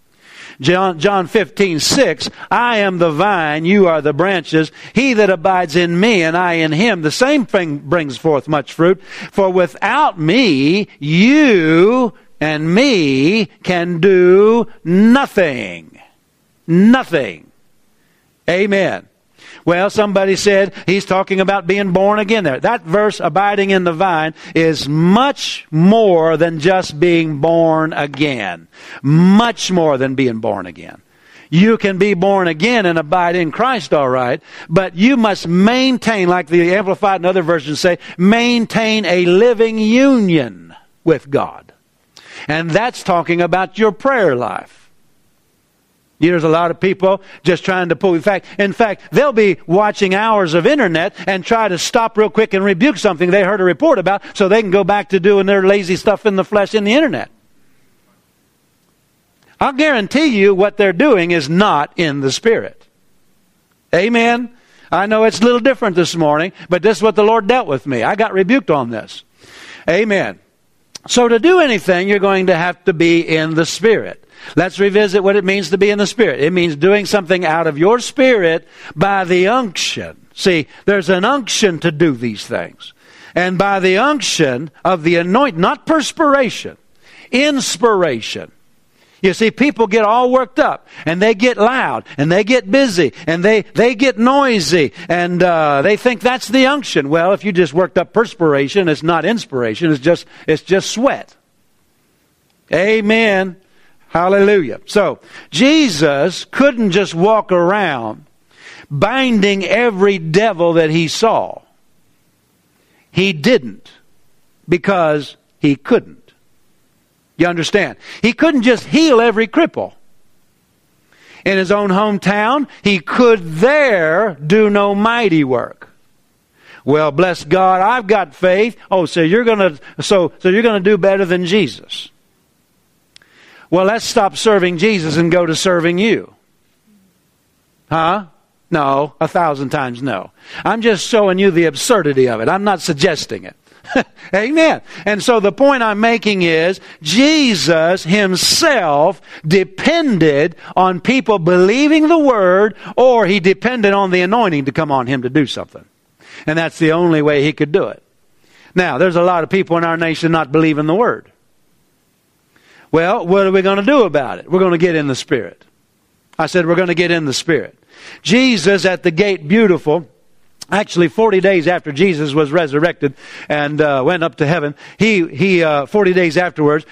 John 15:6, I am the vine, you are the branches. He that abides in me and I in him, the same thing brings forth much fruit. For without me, you and me can do nothing. Nothing. Amen. Well, somebody said he's talking about being born again there. That verse, abiding in the vine, is much more than just being born again. Much more than being born again. You can be born again and abide in Christ, all right, but you must maintain, like the Amplified and other versions say, maintain a living union with God. And that's talking about your prayer life. There's a lot of people just trying to pull. In fact, they'll be watching hours of internet and try to stop real quick and rebuke something they heard a report about so they can go back to doing their lazy stuff in the flesh in the internet. I'll guarantee you what they're doing is not in the Spirit. Amen? I know it's a little different this morning, but this is what the Lord dealt with me. I got rebuked on this. Amen. So to do anything, you're going to have to be in the Spirit. Let's revisit what it means to be in the Spirit. It means doing something out of your spirit by the unction. See, there's an unction to do these things. And by the unction of the anointing, not perspiration, inspiration. You see, people get all worked up, and they get loud, and they get busy, and they get noisy, and they think that's the unction. Well, if you just worked up perspiration, it's not inspiration, it's just sweat. Amen. Hallelujah. So, Jesus couldn't just walk around binding every devil that he saw. He didn't, because he couldn't. You understand? He couldn't just heal every cripple. In his own hometown, he could there do no mighty work. Well, bless God, I've got faith. Oh, so you're gonna do better than Jesus. Well, let's stop serving Jesus and go to serving you. Huh? No, 1,000 times no. I'm just showing you the absurdity of it. I'm not suggesting it. Amen. And so the point I'm making is Jesus himself depended on people believing the word, or he depended on the anointing to come on him to do something. And that's the only way he could do it. Now, there's a lot of people in our nation not believing the word. Well, what are we going to do about it? We're going to get in the Spirit. I said we're going to get in the Spirit. Jesus at the gate beautiful, actually 40 days after Jesus was resurrected and went up to heaven, he 40 days afterwards,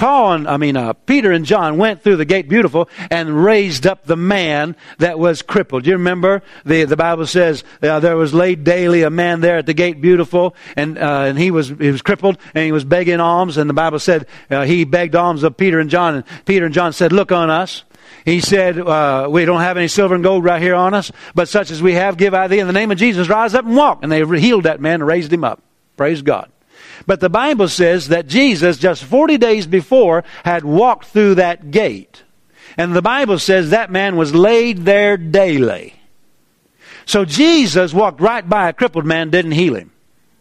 Peter and John went through the gate beautiful and raised up the man that was crippled. Do you remember? The Bible says there was laid daily a man there at the gate beautiful, and he was crippled, and he was begging alms, and the Bible said he begged alms of Peter and John, and Peter and John said, "Look on us." He said, we don't have any silver and gold right here on us, but such as we have give I thee. In the name of Jesus, rise up and walk. And they healed that man and raised him up. Praise God. But the Bible says that Jesus, just 40 days before, had walked through that gate. And the Bible says that man was laid there daily. So Jesus walked right by a crippled man, didn't heal him.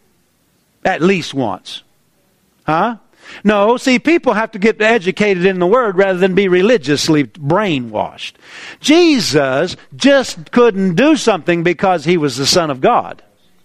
At least once. Huh? No, see, people have to get educated in the Word rather than be religiously brainwashed. Jesus just couldn't do something because he was the Son of God.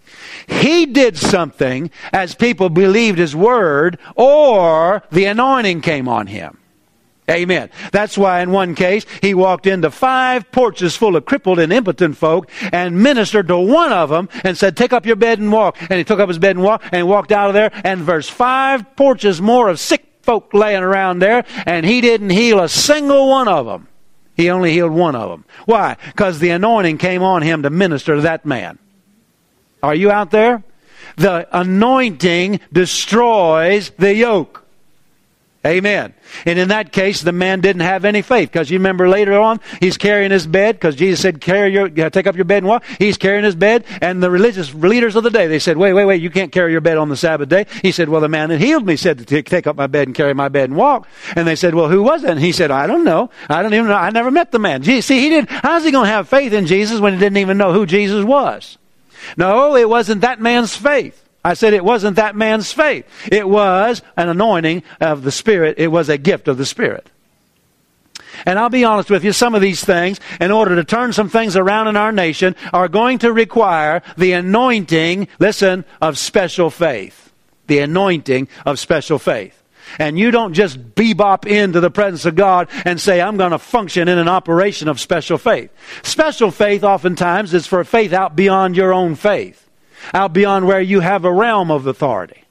He did something as people believed his Word, or the anointing came on him. Amen. That's why in one case, he walked into 5 porches full of crippled and impotent folk and ministered to one of them and said, "Take up your bed and walk." And he took up his bed and walked out of there, and there's 5 porches more of sick folk laying around there, and he didn't heal a single one of them. He only healed one of them. Why? Because the anointing came on him to minister to that man. Are you out there? The anointing destroys the yoke. Amen. And in that case, the man didn't have any faith, because you remember later on, he's carrying his bed, because Jesus said, take up your bed and walk. He's carrying his bed, and the religious leaders of the day, they said, wait, you can't carry your bed on the Sabbath day. He said, well, the man that healed me said to take up my bed and carry my bed and walk. And they said, well, who was that? And he said, I don't know. I don't even know. I never met the man. See, how's he going to have faith in Jesus when he didn't even know who Jesus was? No, it wasn't that man's faith. I said it wasn't that man's faith. It was an anointing of the Spirit. It was a gift of the Spirit. And I'll be honest with you, some of these things, in order to turn some things around in our nation, are going to require the anointing, listen, of special faith. The anointing of special faith. And you don't just bebop into the presence of God and say, I'm going to function in an operation of special faith. Special faith oftentimes is for faith out beyond your own faith. Out beyond where you have a realm of authority.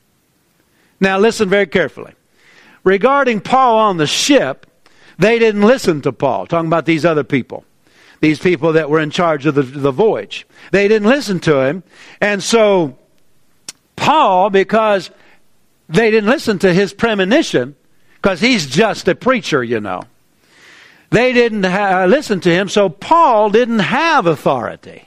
Now listen very carefully. Regarding Paul on the ship, they didn't listen to Paul. Talking about these other people. These people that were in charge of the voyage. They didn't listen to him. And so Paul, because they didn't listen to his premonition, because he's just a preacher, you know. They didn't listen to him, so Paul didn't have authority.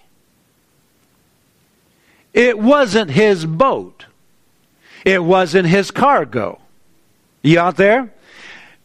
It wasn't his boat. It wasn't his cargo. You out there?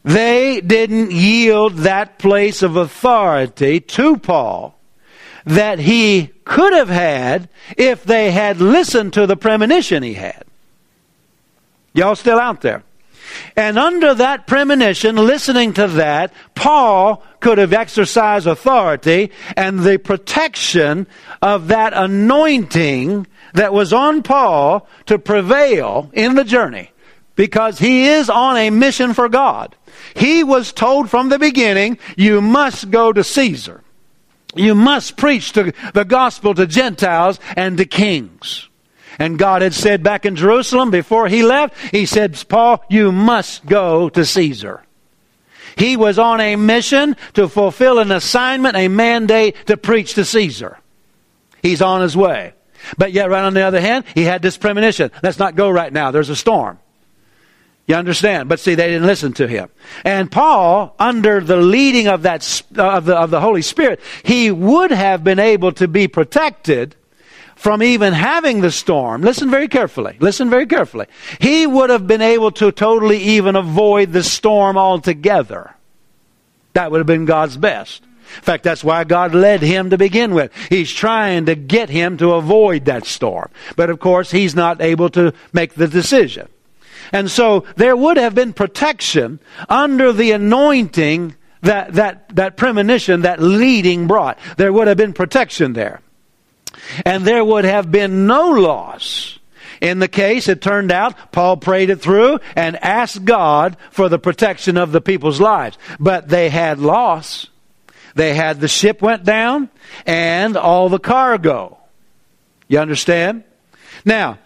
They didn't yield that place of authority to Paul that he could have had if they had listened to the premonition he had. Y'all still out there? And under that premonition, listening to that, Paul could have exercised authority, and the protection of that anointing that was on Paul to prevail in the journey, because he is on a mission for God. He was told from the beginning, you must go to Caesar. You must preach the gospel to Gentiles and to kings. And God had said back in Jerusalem before he left, he said, Paul, you must go to Caesar. He was on a mission to fulfill an assignment, a mandate to preach to Caesar. He's on his way. But yet, right on the other hand, he had this premonition. Let's not go right now. There's a storm. You understand? But see, they didn't listen to him. And Paul, under the leading of that of the Holy Spirit, he would have been able to be protected from even having the storm. Listen very carefully. Listen very carefully. He would have been able to totally even avoid the storm altogether. That would have been God's best. In fact, that's why God led him to begin with. He's trying to get him to avoid that storm. But of course, he's not able to make the decision. And so there would have been protection under the anointing that premonition, that leading brought. There would have been protection there. And there would have been no loss. In the case, it turned out, Paul prayed it through and asked God for the protection of the people's lives. But they had loss. They had the ship went down and all the cargo. You understand? Now,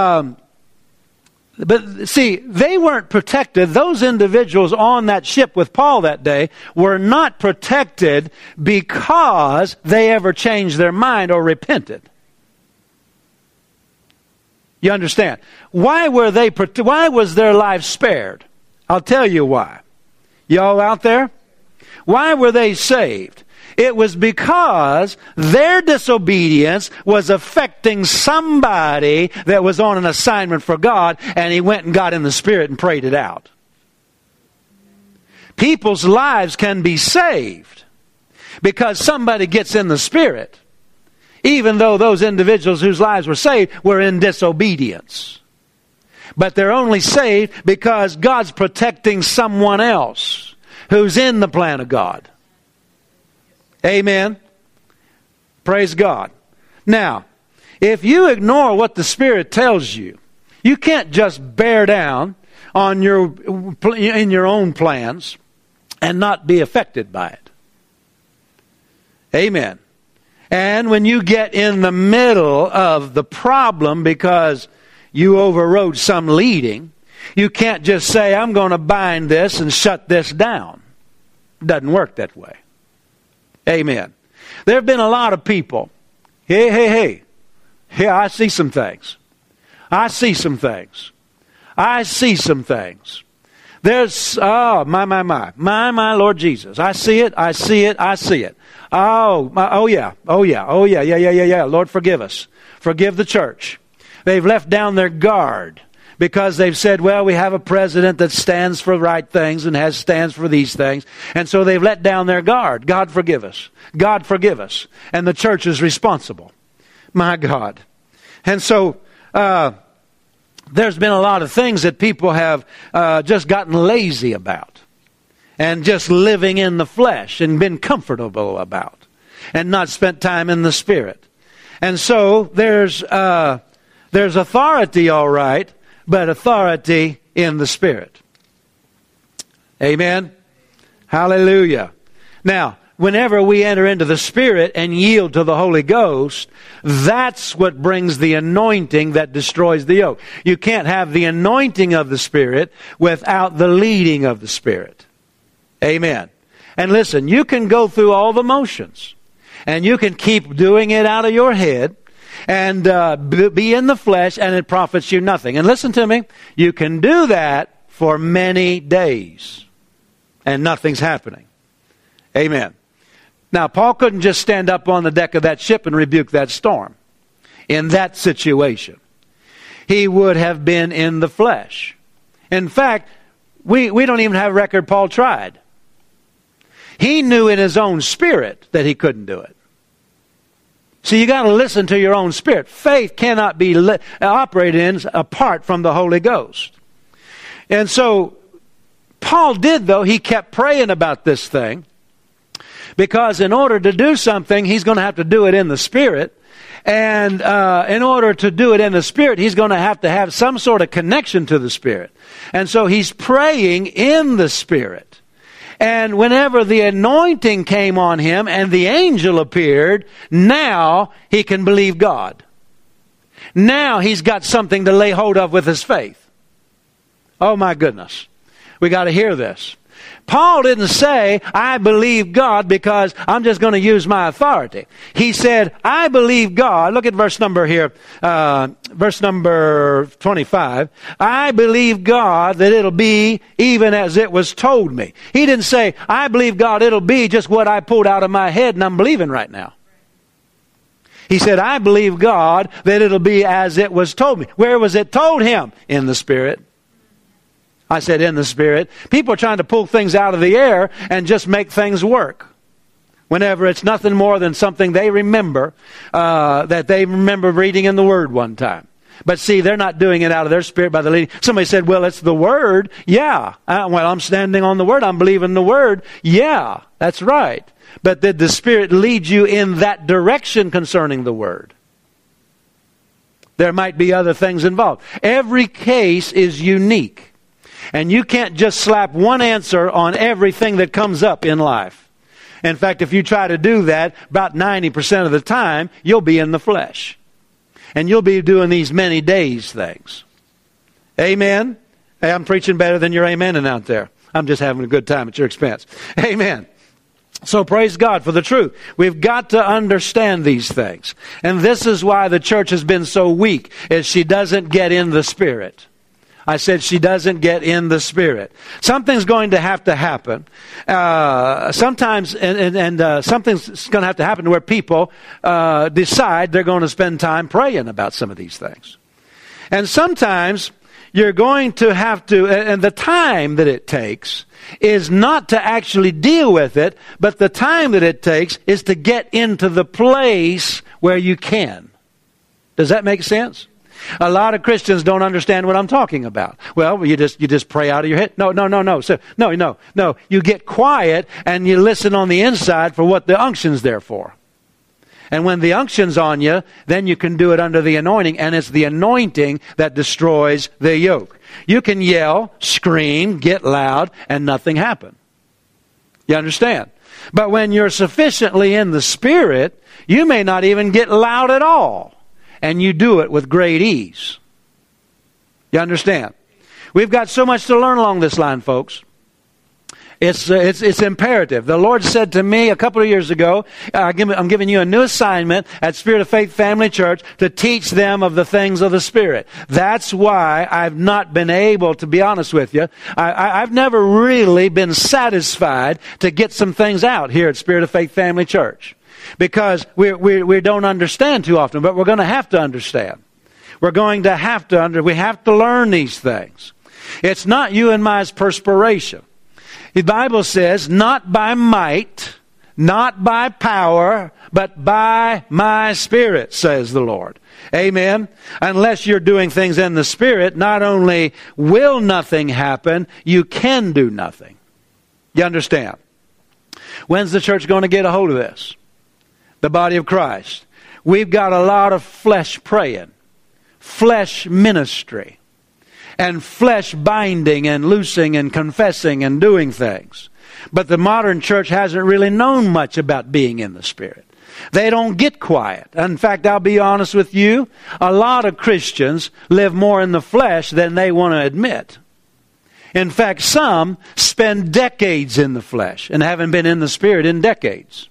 but see, they weren't protected. Those individuals on that ship with Paul that day were not protected because they ever changed their mind or repented. You understand? Why was their lives spared? I'll tell you why. Y'all out there? Why were they saved? It was because their disobedience was affecting somebody that was on an assignment for God, and he went and got in the Spirit and prayed it out. People's lives can be saved because somebody gets in the Spirit, even though those individuals whose lives were saved were in disobedience. But they're only saved because God's protecting someone else who's in the plan of God. Amen. Praise God. Now, if you ignore what the Spirit tells you, you can't just bear down on in your own plans and not be affected by it. Amen. And when you get in the middle of the problem because you overrode some leading, you can't just say, I'm going to bind this and shut this down. It doesn't work that way. Amen. There have been a lot of people. Hey. Here, I see some things. I see some things. There's, my Lord Jesus. I see it. Oh yeah. Lord, forgive us. Forgive the church. They've left down their guard because they've said, well, we have a president that stands for right things and stands for these things. And so they've let down their guard. God forgive us. God forgive us. And the church is responsible. My God. And so there's been a lot of things that people have just gotten lazy about and just living in the flesh and been comfortable about and not spent time in the Spirit. And so there's authority, all right, but authority in the Spirit. Amen? Hallelujah. Now, whenever we enter into the Spirit and yield to the Holy Ghost, that's what brings the anointing that destroys the yoke. You can't have the anointing of the Spirit without the leading of the Spirit. Amen. And listen, you can go through all the motions, and you can keep doing it out of your head, and be in the flesh, and it profits you nothing. And listen to me, you can do that for many days, and nothing's happening. Amen. Now, Paul couldn't just stand up on the deck of that ship and rebuke that storm. In that situation, he would have been in the flesh. In fact, we don't even have record Paul tried. He knew in his own spirit that he couldn't do it. So you got to listen to your own spirit. Faith cannot be operated in apart from the Holy Ghost. And so Paul did, though. He kept praying about this thing. Because in order to do something, he's going to have to do it in the Spirit. And in order to do it in the Spirit, he's going to have some sort of connection to the Spirit. And so he's praying in the Spirit. And whenever the anointing came on him and the angel appeared, now he can believe God. Now he's got something to lay hold of with his faith. Oh my goodness. We got to hear this. Paul didn't say, I believe God because I'm just going to use my authority. He said, I believe God. Look at verse number here, verse number 25. I believe God that it'll be even as it was told me. He didn't say, I believe God it'll be just what I pulled out of my head and I'm believing right now. He said, I believe God that it'll be as it was told me. Where was it told him? In the Spirit. I said in the Spirit. People are trying to pull things out of the air and just make things work. Whenever it's nothing more than something they remember, that they remember reading in the Word one time. But see, they're not doing it out of their spirit by the leading. Somebody said, well, it's the Word. Yeah. Well, I'm standing on the Word. I'm believing the Word. Yeah, that's right. But did the Spirit lead you in that direction concerning the Word? There might be other things involved. Every case is unique. And you can't just slap one answer on everything that comes up in life. In fact, if you try to do that, about 90% of the time, you'll be in the flesh. And you'll be doing these many days things. Amen? Hey, I'm preaching better than you're amening out there. I'm just having a good time at your expense. Amen. So praise God for the truth. We've got to understand these things. And this is why the church has been so weak, is she doesn't get in the Spirit. I said she doesn't get in the Spirit. Something's going to have to happen. Sometimes, something's going to have to happen where people decide they're going to spend time praying about some of these things. And sometimes you're going to have to, and the time that it takes is not to actually deal with it, but the time that it takes is to get into the place where you can. Does that make sense? A lot of Christians don't understand what I'm talking about. Well, you just pray out of your head. No. So, no. You get quiet and you listen on the inside for what the unction's there for. And when the unction's on you, then you can do it under the anointing, and it's the anointing that destroys the yoke. You can yell, scream, get loud, and nothing happen. You understand? But when you're sufficiently in the Spirit, you may not even get loud at all. And you do it with great ease. You understand? We've got so much to learn along this line, folks. It's imperative. The Lord said to me a couple of years ago, I'm giving you a new assignment at Spirit of Faith Family Church to teach them of the things of the Spirit. That's why I've not been able, to be honest with you, I've never really been satisfied to get some things out here at Spirit of Faith Family Church. Because we don't understand too often, but we're going to have to understand. We have to learn these things. It's not you and my perspiration. The Bible says, not by might, not by power, but by my Spirit, says the Lord. Amen? Unless you're doing things in the Spirit, not only will nothing happen, you can do nothing. You understand? When's the church going to get a hold of this? The body of Christ. We've got a lot of flesh praying, flesh ministry, and flesh binding and loosing and confessing and doing things. But the modern church hasn't really known much about being in the Spirit. They don't get quiet. In fact, I'll be honest with you, a lot of Christians live more in the flesh than they want to admit. In fact, some spend decades in the flesh and haven't been in the Spirit in decades.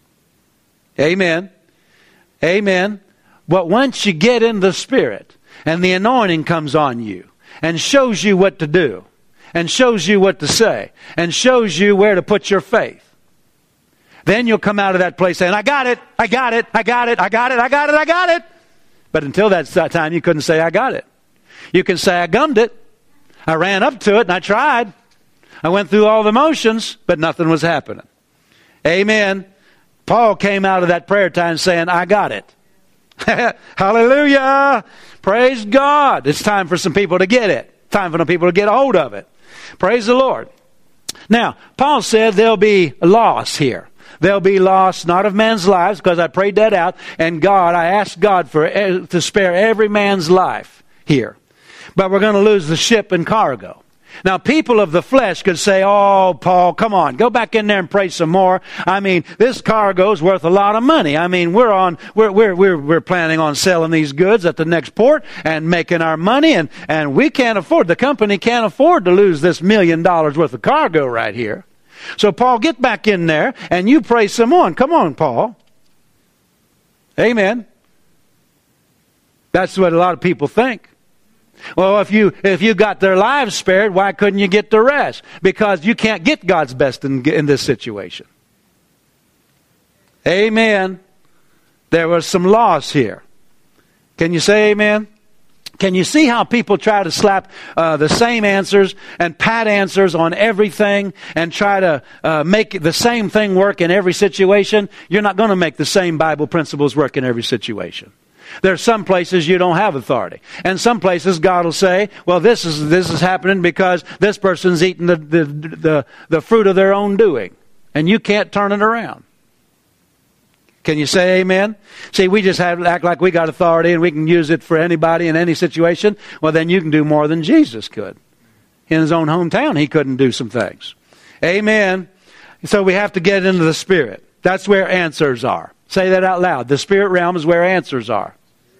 Amen. Amen. But once you get in the Spirit and the anointing comes on you and shows you what to do and shows you what to say and shows you where to put your faith, then you'll come out of that place saying, I got it. But until that time, you couldn't say, I got it. You can say, I gummed it. I ran up to it and I tried. I went through all the motions, but nothing was happening. Amen. Paul came out of that prayer time saying, I got it. Hallelujah. Praise God. It's time for some people to get it. Time for some people to get a hold of it. Praise the Lord. Now, Paul said there'll be loss here. There'll be loss not of men's lives, because I prayed that out. And God, I asked God to spare every man's life here. But we're going to lose the ship and cargo. Now, people of the flesh could say, oh, Paul, come on, go back in there and pray some more. I mean, this cargo's worth a lot of money. I mean, we're planning on selling these goods at the next port and making our money, and we can't afford, the company can't afford to lose this $1 million worth of cargo right here. So, Paul, get back in there and you pray some more. Come on, Paul. Amen. That's what a lot of people think. Well, if you got their lives spared, why couldn't you get the rest? Because you can't get God's best in this situation. Amen. There was some loss here. Can you say amen? Can you see how people try to slap the same answers and pat answers on everything and try to make the same thing work in every situation? You're not going to make the same Bible principles work in every situation. There's some places you don't have authority. And some places God will say, well, this is happening because this person's eating the fruit of their own doing. And you can't turn it around. Can you say amen? See, we just act like we got authority and we can use it for anybody in any situation. Well, then you can do more than Jesus could. In his own hometown, he couldn't do some things. Amen. So we have to get into the Spirit. That's where answers are. Say that out loud. The Spirit realm is where answers are.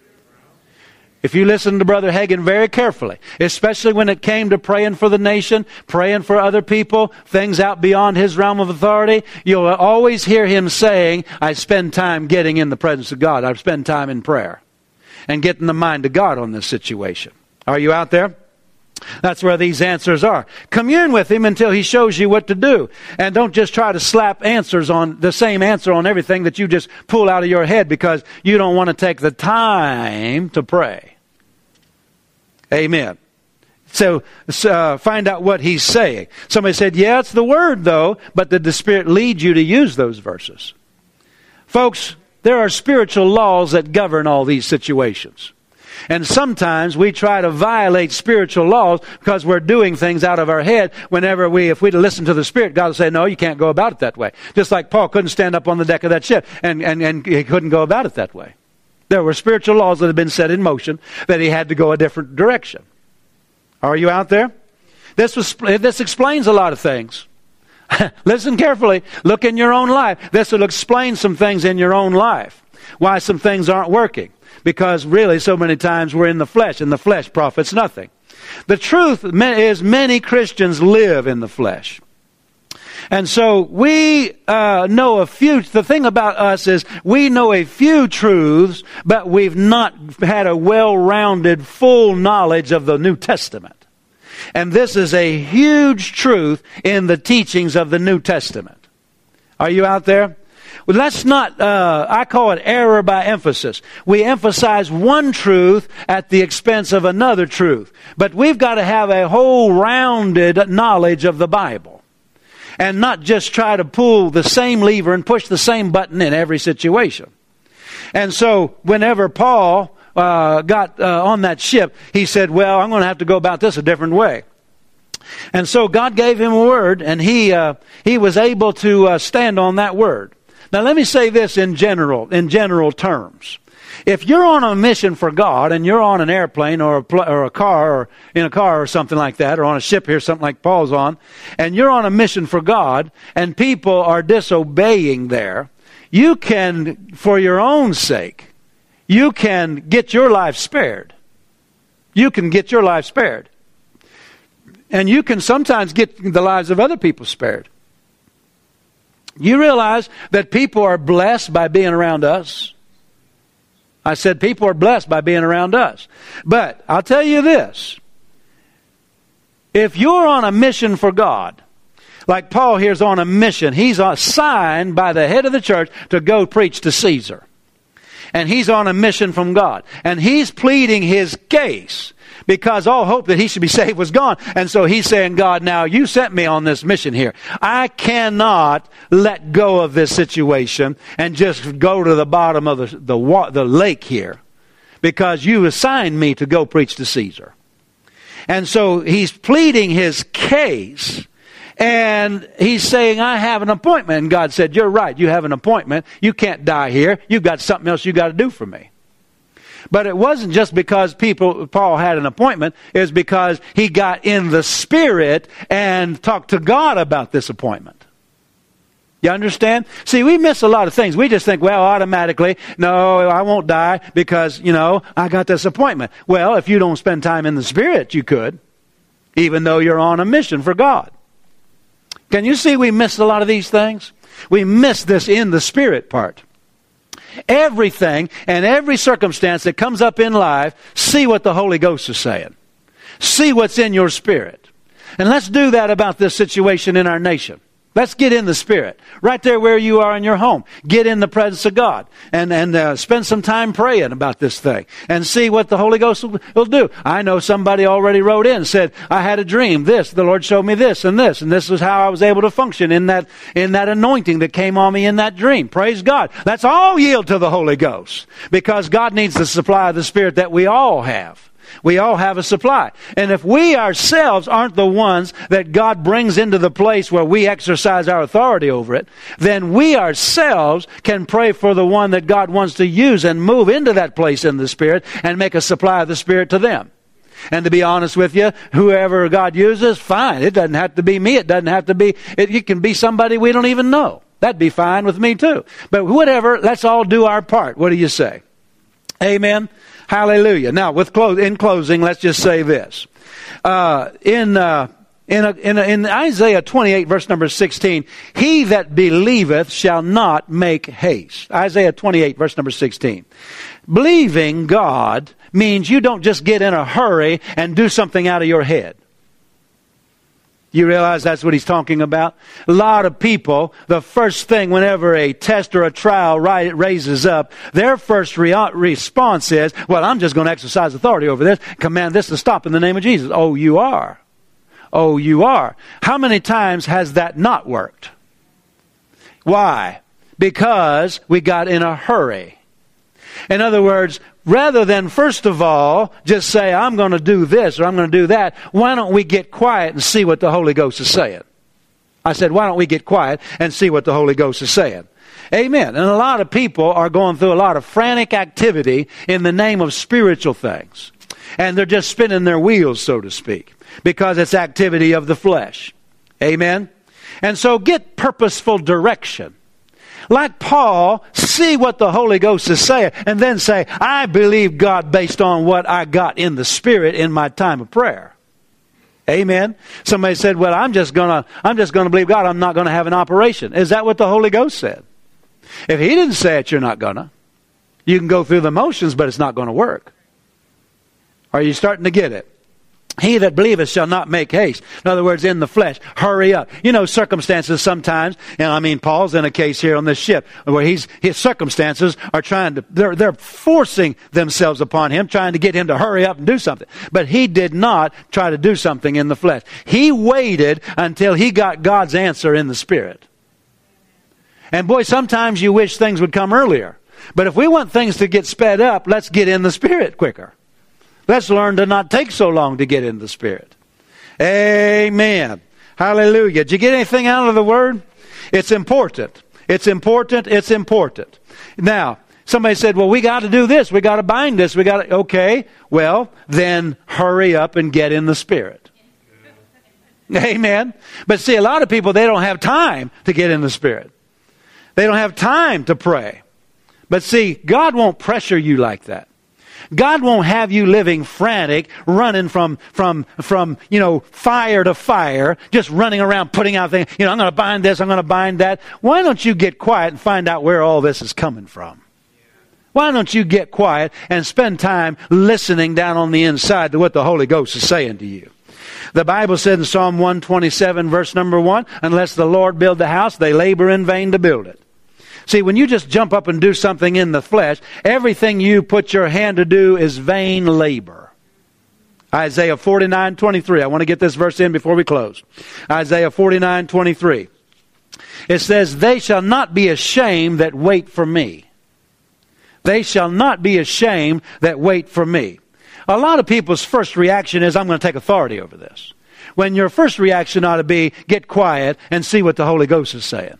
If you listen to Brother Hagin very carefully, especially when it came to praying for the nation, praying for other people, things out beyond his realm of authority, you'll always hear him saying, I spend time getting in the presence of God. I spend time in prayer and getting the mind of God on this situation. Are you out there? That's where these answers are. Commune with him until he shows you what to do. And don't just try to slap answers on the same answer on everything that you just pull out of your head because you don't want to take the time to pray. Amen. So find out what he's saying. Somebody said, yeah, it's the Word though, but did the Spirit lead you to use those verses? Folks, there are spiritual laws that govern all these situations. And sometimes we try to violate spiritual laws because we're doing things out of our head. If we'd listen to the Spirit, God will say, no, you can't go about it that way. Just like Paul couldn't stand up on the deck of that ship and he couldn't go about it that way. There were spiritual laws that had been set in motion that he had to go a different direction. Are you out there? This explains a lot of things. Listen carefully. Look in your own life. This will explain some things in your own life. Why some things aren't working. Because really so many times we're in the flesh, and the flesh profits nothing. The truth is many Christians live in the flesh. And so we know a few, the thing about us is we know a few truths, but we've not had a well-rounded, full knowledge of the New Testament. And this is a huge truth in the teachings of the New Testament. Are you out there? Well, that's not, I call it error by emphasis. We emphasize one truth at the expense of another truth. But we've got to have a whole rounded knowledge of the Bible. And not just try to pull the same lever and push the same button in every situation. And so whenever Paul got on that ship, he said, well, I'm going to have to go about this a different way. And so God gave him a word, and he was able to stand on that word. Now let me say this in general terms. If you're on a mission for God and you're on an airplane or a car or in a car or something like that, or on a ship here, something like Paul's on, and you're on a mission for God and people are disobeying there, you can, for your own sake, you can get your life spared. You can get your life spared. And you can sometimes get the lives of other people spared. You realize that people are blessed by being around us. I said people are blessed by being around us. But I'll tell you this. If you're on a mission for God, like Paul here's on a mission, he's assigned by the head of the church to go preach to Caesar. And he's on a mission from God. And he's pleading his case because all hope that he should be saved was gone. And so he's saying, God, now you sent me on this mission here. I cannot let go of this situation and just go to the bottom of the lake here because you assigned me to go preach to Caesar. And so he's pleading his case. And he's saying, I have an appointment. And God said, you're right. You have an appointment. You can't die here. You've got something else you got to do for me. But it wasn't just because Paul had an appointment. It was because he got in the Spirit and talked to God about this appointment. You understand? See, we miss a lot of things. We just think, well, automatically, no, I won't die because, I got this appointment. Well, if you don't spend time in the Spirit, you could, even though you're on a mission for God. Can you see we missed a lot of these things? We missed this in the Spirit part. Everything and every circumstance that comes up in life, see what the Holy Ghost is saying. See what's in your spirit. And let's do that about this situation in our nation. Let's get in the Spirit. Right there where you are in your home. Get in the presence of God. And spend some time praying about this thing. And see what the Holy Ghost will do. I know somebody already wrote in and said, I had a dream. The Lord showed me this. And this was how I was able to function in that anointing that came on me in that dream. Praise God. Let's all yield to the Holy Ghost. Because God needs the supply of the Spirit that we all have. We all have a supply. And if we ourselves aren't the ones that God brings into the place where we exercise our authority over it, then we ourselves can pray for the one that God wants to use and move into that place in the Spirit and make a supply of the Spirit to them. And to be honest with you, whoever God uses, fine. It doesn't have to be me. It doesn't have to be, it can be somebody we don't even know. That'd be fine with me too. But whatever, let's all do our part. What do you say? Amen. Hallelujah. Now, in closing, let's just say this. In Isaiah 28, verse number 16, he that believeth shall not make haste. Isaiah 28, verse number 16. Believing God means you don't just get in a hurry and do something out of your head. You realize that's what he's talking about? A lot of people, the first thing whenever a test or a trial raises up, their first response is, well, I'm just going to exercise authority over this, command this to stop in the name of Jesus. Oh, you are. Oh, you are. How many times has that not worked? Why? Because we got in a hurry. In other words, rather than, first of all, just say, I'm going to do this or I'm going to do that, why don't we get quiet and see what the Holy Ghost is saying? I said, why don't we get quiet and see what the Holy Ghost is saying? Amen. And a lot of people are going through a lot of frantic activity in the name of spiritual things. And they're just spinning their wheels, so to speak, because it's activity of the flesh. Amen. And so get purposeful direction. Like Paul, see what the Holy Ghost is saying, and then say, I believe God based on what I got in the Spirit in my time of prayer. Amen. Somebody said, well, I'm just gonna believe God. I'm not gonna have an operation. Is that what the Holy Ghost said? If he didn't say it, you're not gonna. You can go through the motions, but it's not gonna work. Are you starting to get it? He that believeth shall not make haste. In other words, in the flesh, hurry up. You know, circumstances sometimes, and Paul's in a case here on this ship where his circumstances are they're forcing themselves upon him, trying to get him to hurry up and do something. But he did not try to do something in the flesh. He waited until he got God's answer in the Spirit. And boy, sometimes you wish things would come earlier. But if we want things to get sped up, let's get in the Spirit quicker. Let's learn to not take so long to get in the Spirit. Amen. Hallelujah. Did you get anything out of the Word? It's important. It's important. It's important. Now, somebody said, well, we got to do this. We got to bind this. Okay. Well, then hurry up and get in the Spirit. Amen. But see, a lot of people, they don't have time to get in the Spirit. They don't have time to pray. But see, God won't pressure you like that. God won't have you living frantic, running from fire to fire, just running around putting out things. I'm going to bind this, I'm going to bind that. Why don't you get quiet and find out where all this is coming from? Why don't you get quiet and spend time listening down on the inside to what the Holy Ghost is saying to you? The Bible said in Psalm 127, verse number 1, unless the Lord build the house, they labor in vain to build it. See, when you just jump up and do something in the flesh, everything you put your hand to do is vain labor. Isaiah 49:23. I want to get this verse in before we close. Isaiah 49:23. It says, they shall not be ashamed that wait for me. They shall not be ashamed that wait for me. A lot of people's first reaction is, I'm going to take authority over this. When your first reaction ought to be, get quiet and see what the Holy Ghost is saying.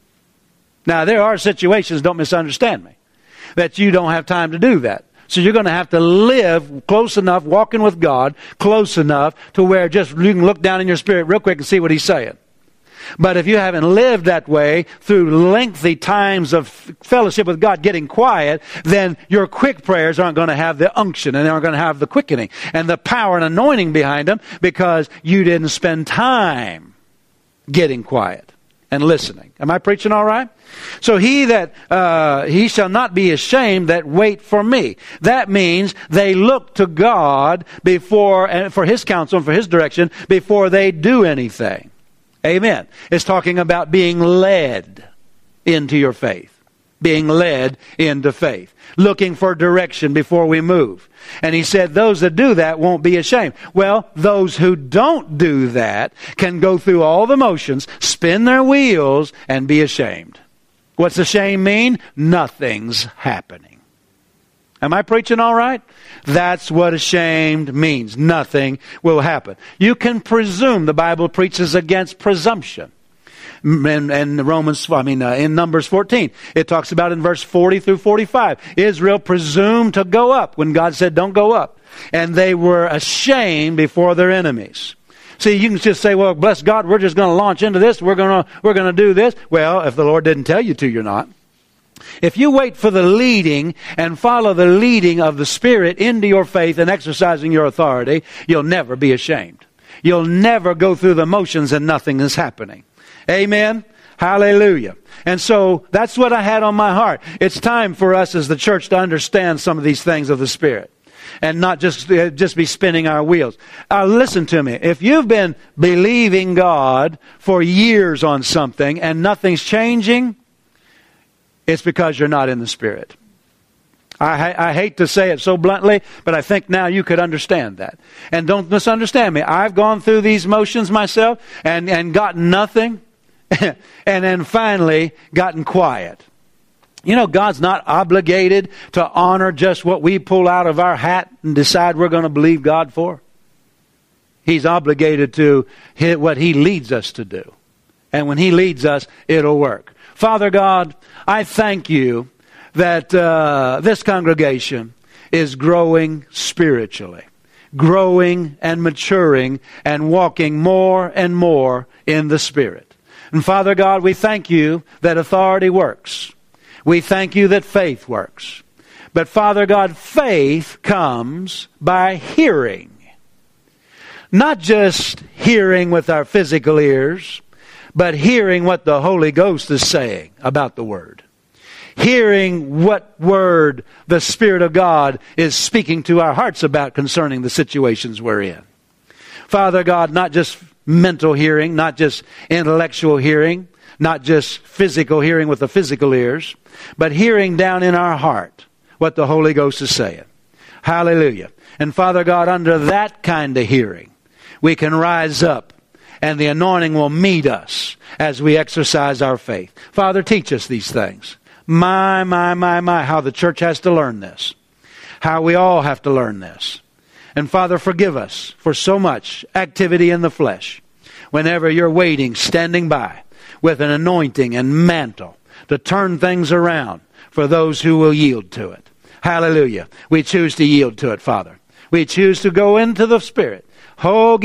Now, there are situations, don't misunderstand me, that you don't have time to do that. So you're going to have to live close enough, walking with God, close enough to where just you can look down in your spirit real quick and see what He's saying. But if you haven't lived that way through lengthy times of fellowship with God, getting quiet, then your quick prayers aren't going to have the unction and they aren't going to have the quickening and the power and anointing behind them because you didn't spend time getting quiet and listening. Am I preaching all right? So he shall not be ashamed that wait for me. That means they look to God before, and for His counsel and for His direction before they do anything. Amen. It's talking about being led into your faith. Being led into faith. Looking for direction before we move. And he said those that do that won't be ashamed. Well, those who don't do that can go through all the motions, spin their wheels, and be ashamed. What's ashamed mean? Nothing's happening. Am I preaching all right? That's what ashamed means. Nothing will happen. You can presume. The Bible preaches against presumption. In Numbers 14, it talks about in verse 40 through 45, Israel presumed to go up when God said, don't go up. And they were ashamed before their enemies. See, you can just say, well, bless God, we're just going to launch into this. We're going to do this. Well, if the Lord didn't tell you to, you're not. If you wait for the leading and follow the leading of the Spirit into your faith and exercising your authority, you'll never be ashamed. You'll never go through the motions and nothing is happening. Amen? Hallelujah. And so that's what I had on my heart. It's time for us as the church to understand some of these things of the Spirit and not just be spinning our wheels. Listen to me. If you've been believing God for years on something and nothing's changing, it's because you're not in the Spirit. I hate to say it so bluntly, but I think now you could understand that. And don't misunderstand me. I've gone through these motions myself and gotten nothing. And then finally gotten quiet. You know, God's not obligated to honor just what we pull out of our hat and decide we're going to believe God for. He's obligated to hit what He leads us to do. And when He leads us, it'll work. Father God, I thank You that this congregation is growing spiritually. Growing and maturing and walking more and more in the Spirit. And Father God, we thank You that authority works. We thank You that faith works. But Father God, faith comes by hearing. Not just hearing with our physical ears, but hearing what the Holy Ghost is saying about the Word. Hearing what Word the Spirit of God is speaking to our hearts about concerning the situations we're in. Father God, not just mental hearing, not just intellectual hearing, not just physical hearing with the physical ears, but hearing down in our heart what the Holy Ghost is saying. Hallelujah. And Father God, under that kind of hearing, we can rise up and the anointing will meet us as we exercise our faith. Father, teach us these things. My, how the church has to learn this. How we all have to learn this. And Father, forgive us for so much activity in the flesh. Whenever You're waiting, standing by with an anointing and mantle to turn things around for those who will yield to it. Hallelujah. We choose to yield to it, Father. We choose to go into the Spirit. Ha!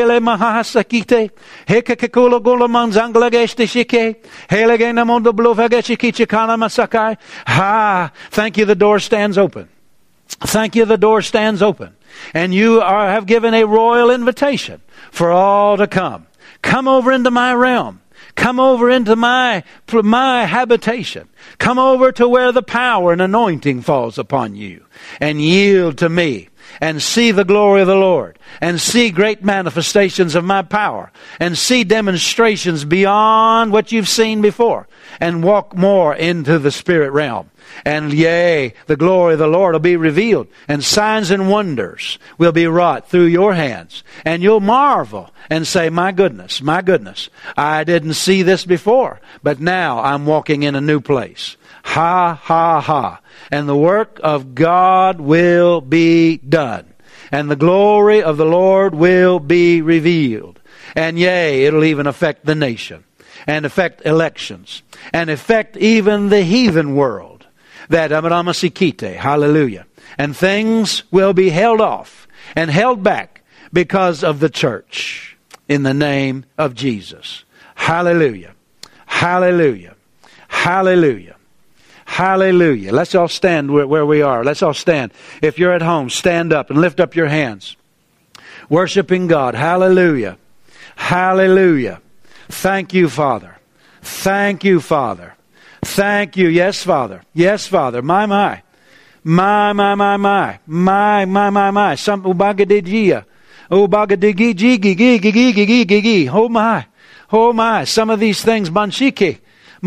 Thank You, the door stands open. Thank You, the door stands open. And You have given a royal invitation for all to come. Come over into my realm. Come over into my habitation. Come over to where the power and anointing falls upon you. And yield to me. and see the glory of the Lord, and see great manifestations of my power, and see demonstrations beyond what you've seen before, and walk more into the spirit realm. And yea, the glory of the Lord will be revealed, and signs and wonders will be wrought through your hands. And you'll marvel and say, my goodness, I didn't see this before, but now I'm walking in a new place. Ha, ha, ha. And the work of God will be done, and the glory of the Lord will be revealed. And yea, it'll even affect the nation, and affect elections, and affect even the heathen world. That Amramasikite, hallelujah. And things will be held off and held back because of the church in the name of Jesus. Hallelujah. Hallelujah. Hallelujah. Hallelujah. Let's all stand where we are. Let's all stand. If you're at home, stand up and lift up your hands. Worshiping God. Hallelujah. Hallelujah. Thank you, Father. Thank you, Father. Thank you. Yes, Father. Yes, Father. My. Some ubagadigia. Ubagadigi. Oh my. Some of these things, manshiki.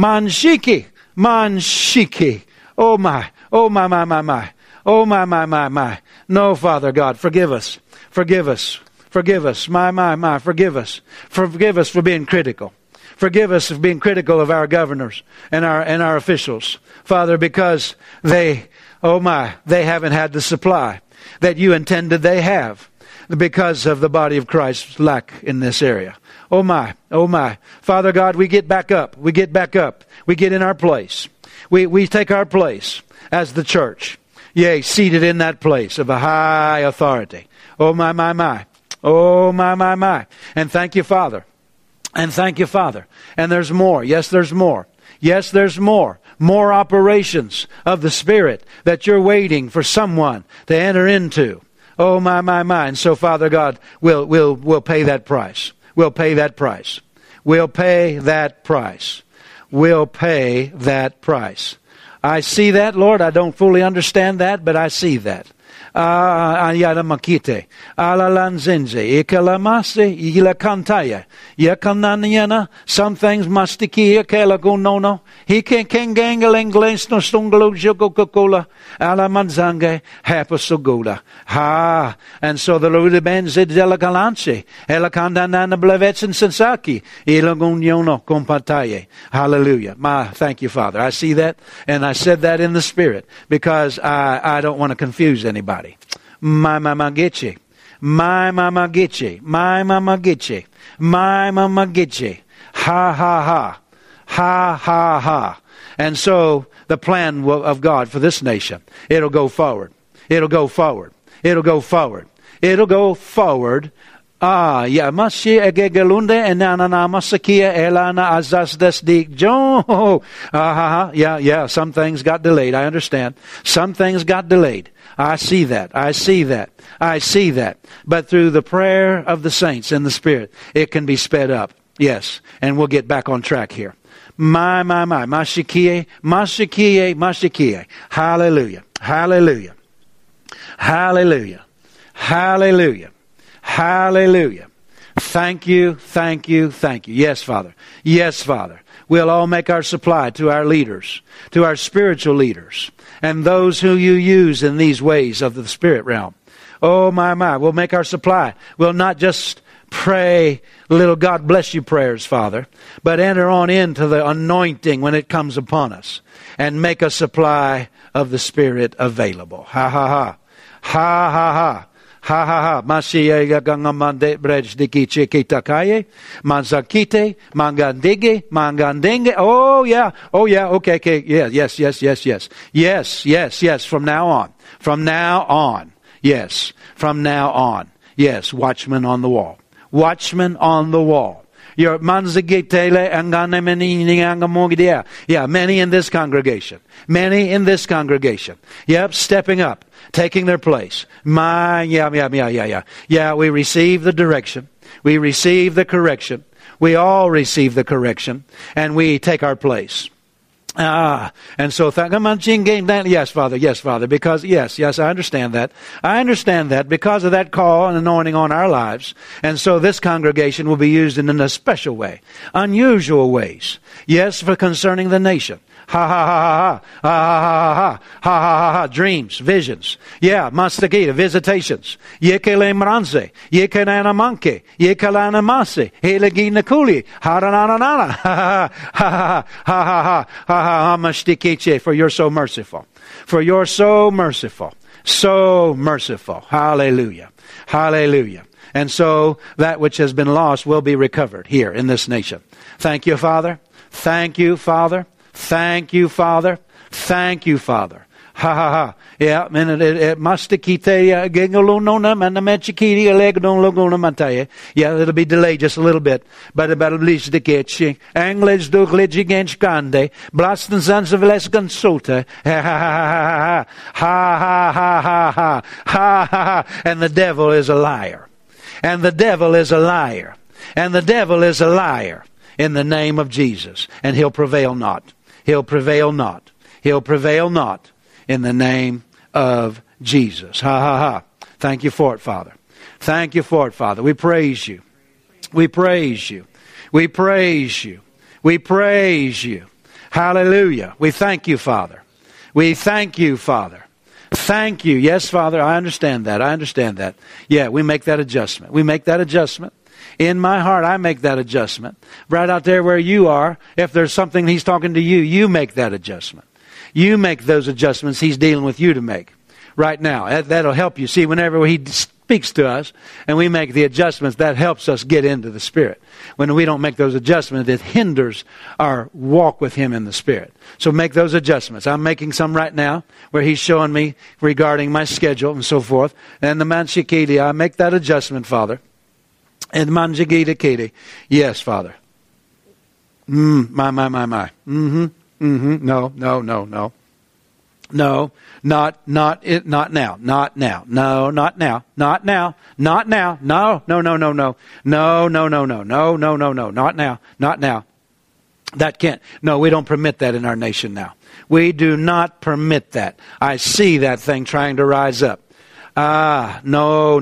Oh my. Oh my. Oh my. No, Father God, forgive us. Forgive us. Forgive us. My. Forgive us. Forgive us for being critical. Forgive us for being critical of our governors and our officials, Father, because they haven't had the supply that you intended they have because of the body of Christ's lack in this area. Oh my. Father God, we get back up. We get in our place. We take our place as the church. Yea, seated in that place of a high authority. Oh my. Oh my. And thank you, Father. And thank you, Father. And there's more. Yes, there's more. Yes, there's more. More operations of the Spirit that you're waiting for someone to enter into. Oh, my. And so, Father God, we'll pay that price. We'll pay that price. We'll pay that price. We'll pay that price. I see that, Lord. I don't fully understand that, but I see that. Ayadamakite, Alalanzenze, Ikalamase, Ilakantaya, Yakananiana, some things mastikia, Kelagunono, He can gangalenglens no stungalo jogokola, Alamanzange, Hapasogola. Ha, and so the Ludibenz Delagalanche, Elakandana Blevets and Sensaki, Ilagunyono Compataye. Hallelujah. Thank you, Father. I see that, and I said that in the Spirit, because I don't want to confuse anybody. My mama getche. Ha. And so the plan of God for this nation, it'll go forward. Mashi egegelunde enana masakia elana azas desdik jo. Yeah. Some things got delayed. I understand. Some things got delayed. I see that. But through the prayer of the saints in the Spirit, it can be sped up. Yes. And we'll get back on track here. My. Mashikie. Hallelujah. Thank you. Yes, Father. We'll all make our supply to our leaders, to our spiritual leaders, and those who you use in these ways of the spirit realm. Oh, my. We'll make our supply. We'll not just pray little God bless you prayers, Father, but enter on into the anointing when it comes upon us and make a supply of the Spirit available. Ha. Masiya gangamande brejdiki chikitakaye, manzakite, mangandenge. Oh yeah. Okay. Yes. From now on. Yes. Watchman on the wall. Your manzagitele anganemeni. Yeah, many in this congregation. Yep, stepping up, taking their place. Yeah, we receive the direction. We receive the correction. We all receive the correction, and we take our place. And so, yes, Father, because, yes, I understand that. I understand that because of that call and anointing on our lives. And so this congregation will be used in a special way, unusual ways. Yes, for concerning the nation. Ha ha ha ha ha ha ha ha ha ha, dreams, visions. Yeah, mastakita, visitations. Yekele mranze, yekelana manke, yekelana mase, helegina kuli, haranana, ha ha ha ha ha ha ha, for you're so merciful. For you're so merciful. So merciful. Hallelujah. Hallelujah. And so that which has been lost will be recovered here in this nation. Thank you, Father. Thank you, Father. Thank you, Father. Thank you, Father. Ha ha ha. Yeah, and it must kite gingalunona and the mechikiti legdon logona mataye. Yeah, it'll be delayed just a little bit. But about at least the kitchen. Anglage do glidgigans grande. Blasten sons of less consulta. Ha ha ha ha ha ha ha ha ha ha. And the devil is a liar. And the devil is a liar. And the devil is a liar. In the name of Jesus. And he'll prevail not. He'll prevail not. He'll prevail not in the name of Jesus. Ha ha ha. Thank you for it, Father. Thank you for it, Father. We praise you. We praise you. We praise you. We praise you. Hallelujah. We thank you, Father. We thank you, Father. Thank you. Yes, Father, I understand that. I understand that. Yeah, we make that adjustment. We make that adjustment. In my heart, I make that adjustment. Right out there where you are, if there's something He's talking to you, you make that adjustment. You make those adjustments He's dealing with you to make right now. That'll help you. See, whenever He speaks to us and we make the adjustments, that helps us get into the Spirit. When we don't make those adjustments, it hinders our walk with Him in the Spirit. So make those adjustments. I'm making some right now where He's showing me regarding my schedule and so forth. And the Manshikidi, I make that adjustment, Father. And manjigita kiti. Yes, Father. My. No. No, not now. No, not now. Not now. No, not now. Not now. Not now. No. Not now. Not now. That can't. No, we don't permit that in our nation now. We do not permit that. I see that thing trying to rise up. No.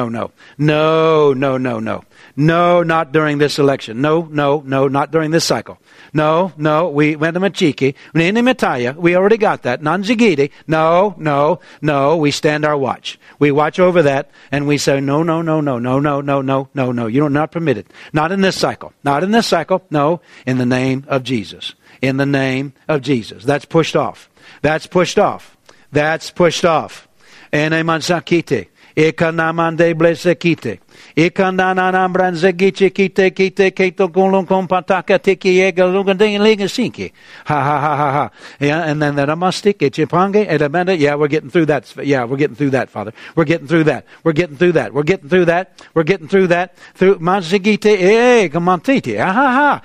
No, not during this election. No, not during this cycle. No, we went to Machiki. We already got that. Nanjigidi. No, we stand our watch. We watch over that and we say, no. You're not permitted. Not in this cycle. Not in this cycle. No, in the name of Jesus. In the name of Jesus. That's pushed off. That's pushed off. That's pushed off. Ene mansakite, ekanamande blesekite, ekanana branzegiche kite keto gulun kompataka tiki ega luganding legasinki. Ha. Yeah, and then the namastik, echipange, edamanda. Yeah, we're getting through that. Yeah, we're getting through that, Father. We're getting through that. We're getting through that. We're getting through that. We're getting through that. Through manzigite, gamantiti. Ha.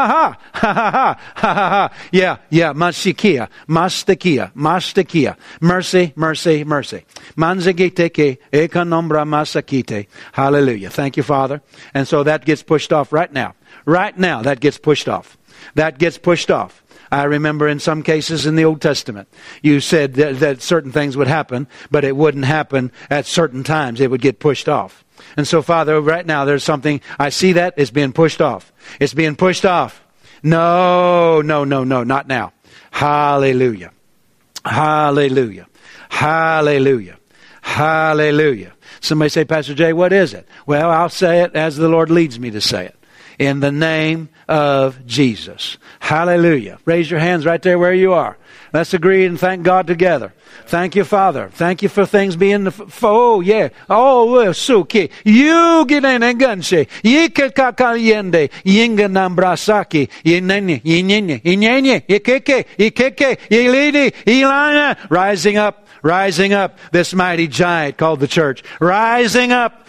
Yeah, mastikia. Mercy. Manzigite ke ekanombra masakite. Hallelujah. Thank you, Father. And so that gets pushed off right now. Right now, that gets pushed off. That gets pushed off. I remember in some cases in the Old Testament, you said that certain things would happen, but it wouldn't happen at certain times. It would get pushed off. And so, Father, right now there's something, I see that it's being pushed off. It's being pushed off. No, not now. Hallelujah. Hallelujah. Hallelujah. Hallelujah. Somebody say, Pastor Jay, what is it? Well, I'll say it as the Lord leads me to say it. In the name of Jesus. Hallelujah. Raise your hands right there where you are. Let's agree and thank God together. Thank you, Father. Thank you for things being oh, yeah. Oh, suki. You get in a gunse. Yike kakaliende. Yinga nambrasaki. Yinene. Ikeke. Yelidi. Ilana. Rising up, this mighty giant called the church. Rising up,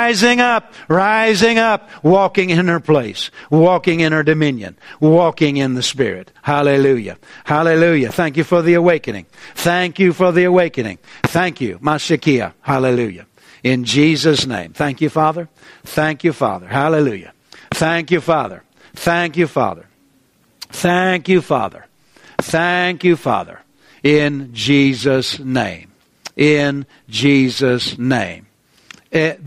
walking in her place, walking in her dominion, walking in the Spirit. Hallelujah. Hallelujah. Thank you for the awakening. Thank you for the awakening. Thank you, Mashiach. Hallelujah. In Jesus' name. Thank you, Father. Thank you, Father. Hallelujah. Thank you, Father. Thank you, Father. Thank you, Father. Thank you, Father. In Jesus' name. In Jesus' name. I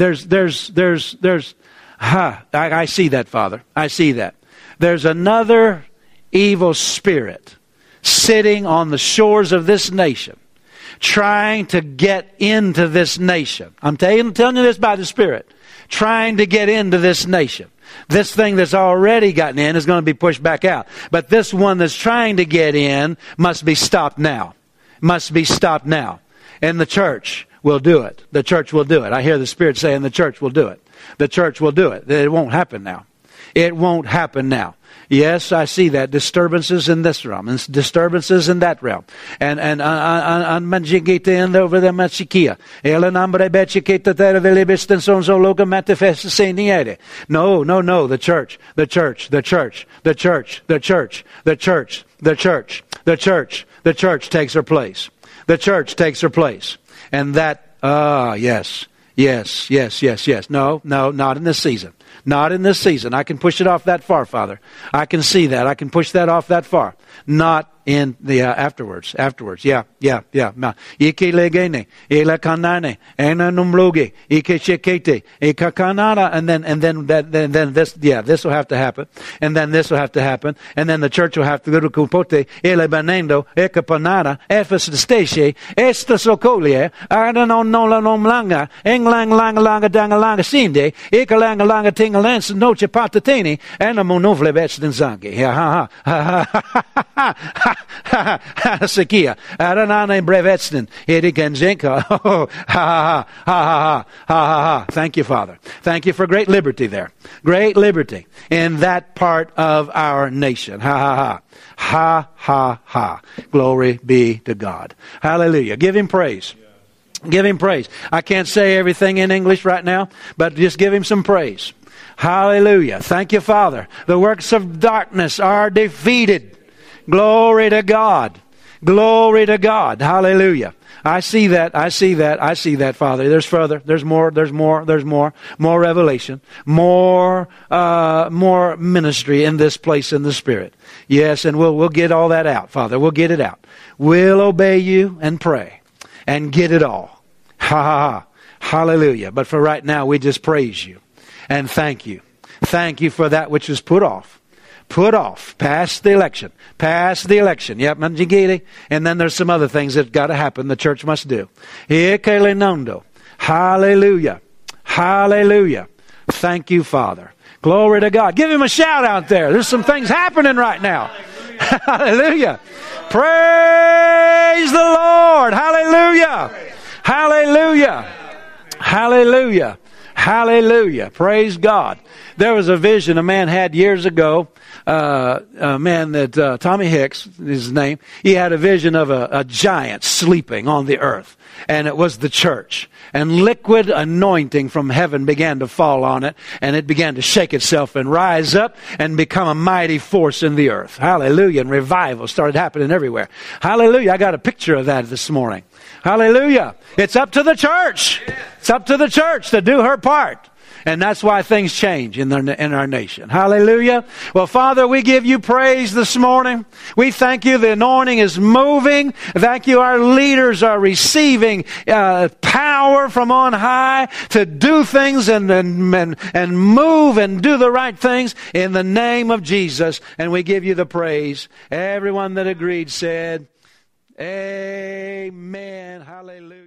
see that, Father. I see that. There's another evil spirit sitting on the shores of this nation, trying to get into this nation. I'm telling you this by the Spirit. Trying to get into this nation. This thing that's already gotten in is going to be pushed back out. But this one that's trying to get in must be stopped now. Must be stopped now. And the church will do it. The church will do it. I hear the Spirit saying the church will do it. The church will do it. It won't happen now. It won't happen now. Yes, I see that. Disturbances in this realm and disturbances in that realm. And manjigita and over the machikia. Elanambre bechikita tervelibisten son loga manifestaseniere. No, the church, the church, the church, the church, the church, the church, the church, the church, the church takes her place. The church takes her place. And that, yes. No, not in this season. Not in this season. I can push it off that far, Father. I can see that. I can push that off that far. Not in the afterwards. Yeah. Ike legene, ele kanane, ena numloge, ike chekete, ika kanana, and then this will have to happen, and then this will have to happen, and then the church will have to go to kupote, ele banendo, eka panana, efes steshe, esta sokolie, arano nola nomlanga, englang langa langa danga langa sinde, ika langa langa tingalans noche patatini, and a monovle vetstenzangi. Ha Sekia, Aranana Brevetstin, Edigenzenka. Ha. Thank you, Father. Thank you for great liberty there. Great liberty in that part of our nation. Ha. Glory be to God. Hallelujah. Give Him praise. Give Him praise. I can't say everything in English right now, but just give Him some praise. Hallelujah. Thank you, Father. The works of darkness are defeated. Glory to God. Glory to God. Hallelujah. I see that, Father. There's further. There's more revelation. More ministry in this place in the Spirit. Yes, and we'll get all that out, Father. We'll get it out. We'll obey you and pray and get it all. Hallelujah. But for right now, we just praise you and thank you. Thank you for that which is put off. Past the election. Yep, and then there's some other things that got to happen the church must do. Hallelujah. Thank you, Father. Glory to God. Give Him a shout out there. There's some things happening right now. Hallelujah. Praise the Lord. Hallelujah. Praise God. There was a vision a man had years ago. A man that Tommy Hicks is his name. He had a vision of a giant sleeping on the earth, and it was the church. And liquid anointing from heaven began to fall on it, and it began to shake itself and rise up and become a mighty force in the earth. Hallelujah! And revival started happening everywhere. Hallelujah! I got a picture of that this morning. Hallelujah! It's up to the church. It's up to the church to do her part. And that's why things change in our nation. Hallelujah. Well, Father, we give you praise this morning. We thank you. The anointing is moving. Thank you. Our leaders are receiving power from on high to do things and move and do the right things in the name of Jesus. And we give you the praise. Everyone that agreed said, Amen. Hallelujah.